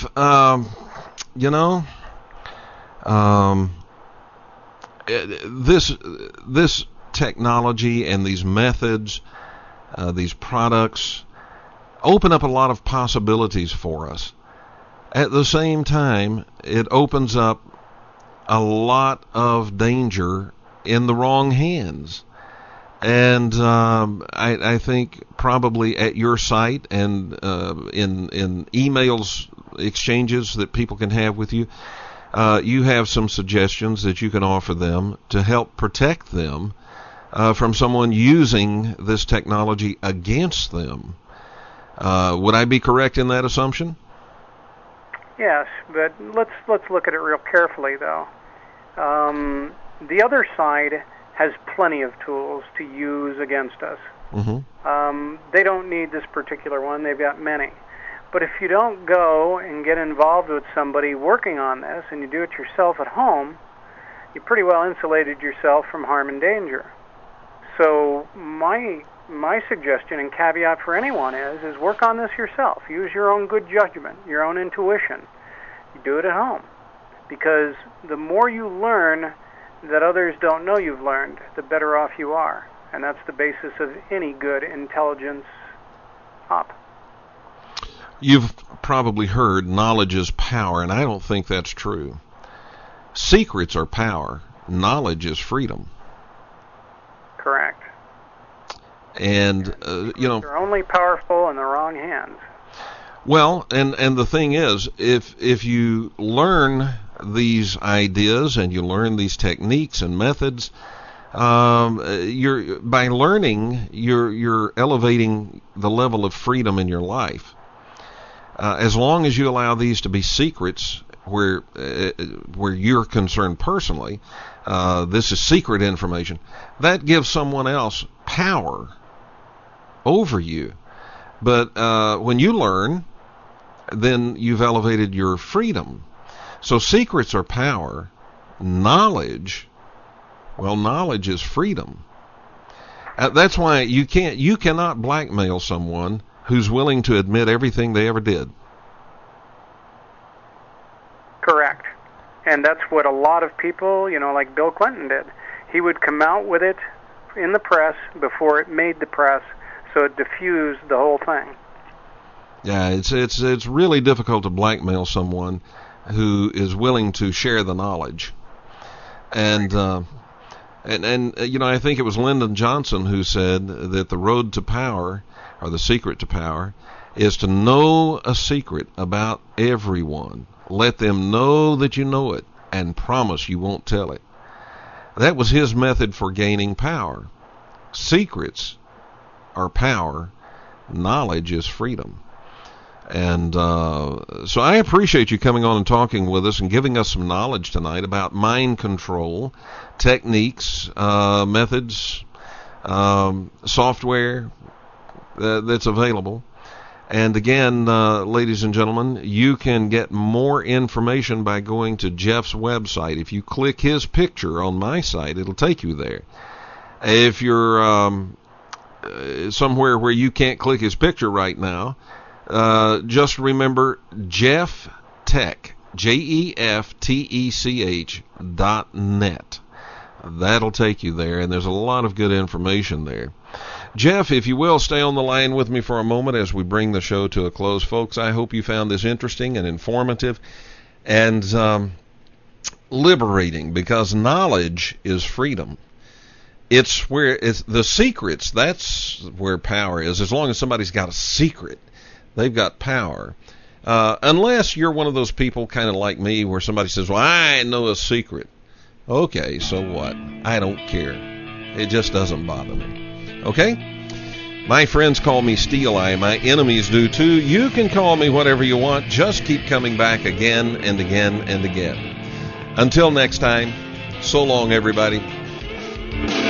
this technology and these methods, these products open up a lot of possibilities for us. At the same time, it opens up a lot of danger in the wrong hands. And I think probably at your site and in emails exchanges that people can have with you, you have some suggestions that you can offer them to help protect them from someone using this technology against them. Would I be correct in that assumption? Yes, but let's look at it real carefully, though. The other side has plenty of tools to use against us. Mm-hmm. They don't need this particular one. They've got many. But if you don't go and get involved with somebody working on this and you do it yourself at home, you pretty well insulated yourself from harm and danger. So my my suggestion and caveat for anyone is work on this yourself. Use your own good judgment, your own intuition. You do it at home. Because the more you learn that others don't know you've learned, the better off you are. And that's the basis of any good intelligence op. You've probably heard knowledge is power, and I don't think that's true. Secrets are power. Knowledge is freedom. Correct. And, they're only powerful in the wrong hands. Well, and the thing is, if you learn these ideas and you learn these techniques and methods, by learning, you're elevating the level of freedom in your life. As long as you allow these to be secrets, where you're concerned personally, this is secret information, that gives someone else power over you. But when you learn, then you've elevated your freedom. So secrets are power. Knowledge is freedom. That's why you cannot blackmail someone who's willing to admit everything they ever did. Correct. And that's what a lot of people, like Bill Clinton did. He would come out with it in the press before it made the press, so it diffused the whole thing. Yeah, it's really difficult to blackmail someone who is willing to share the knowledge. And I think it was Lyndon Johnson who said that the road to power, or the secret to power, is to know a secret about everyone. Let them know that you know it, and promise you won't tell it. That was his method for gaining power. Secrets are power. Knowledge is freedom. And so I appreciate you coming on and talking with us and giving us some knowledge tonight about mind control, techniques, methods, software that's available. And again, ladies and gentlemen, you can get more information by going to Jeff's website. If you click his picture on my site, it'll take you there. If you're somewhere where you can't click his picture right now, just remember Jeff Tech, JEFTECH.net. That'll take you there, and there's a lot of good information there. Jeff, if you will, stay on the line with me for a moment as we bring the show to a close. Folks, I hope you found this interesting and informative and liberating, because knowledge is freedom. It's the secrets, that's where power is. As long as somebody's got a secret, they've got power. Unless you're one of those people kind of like me where somebody says, well, I know a secret. Okay, so what? I don't care. It just doesn't bother me. Okay? My friends call me Steel Eye. My enemies do too. You can call me whatever you want. Just keep coming back again and again and again. Until next time, so long, everybody.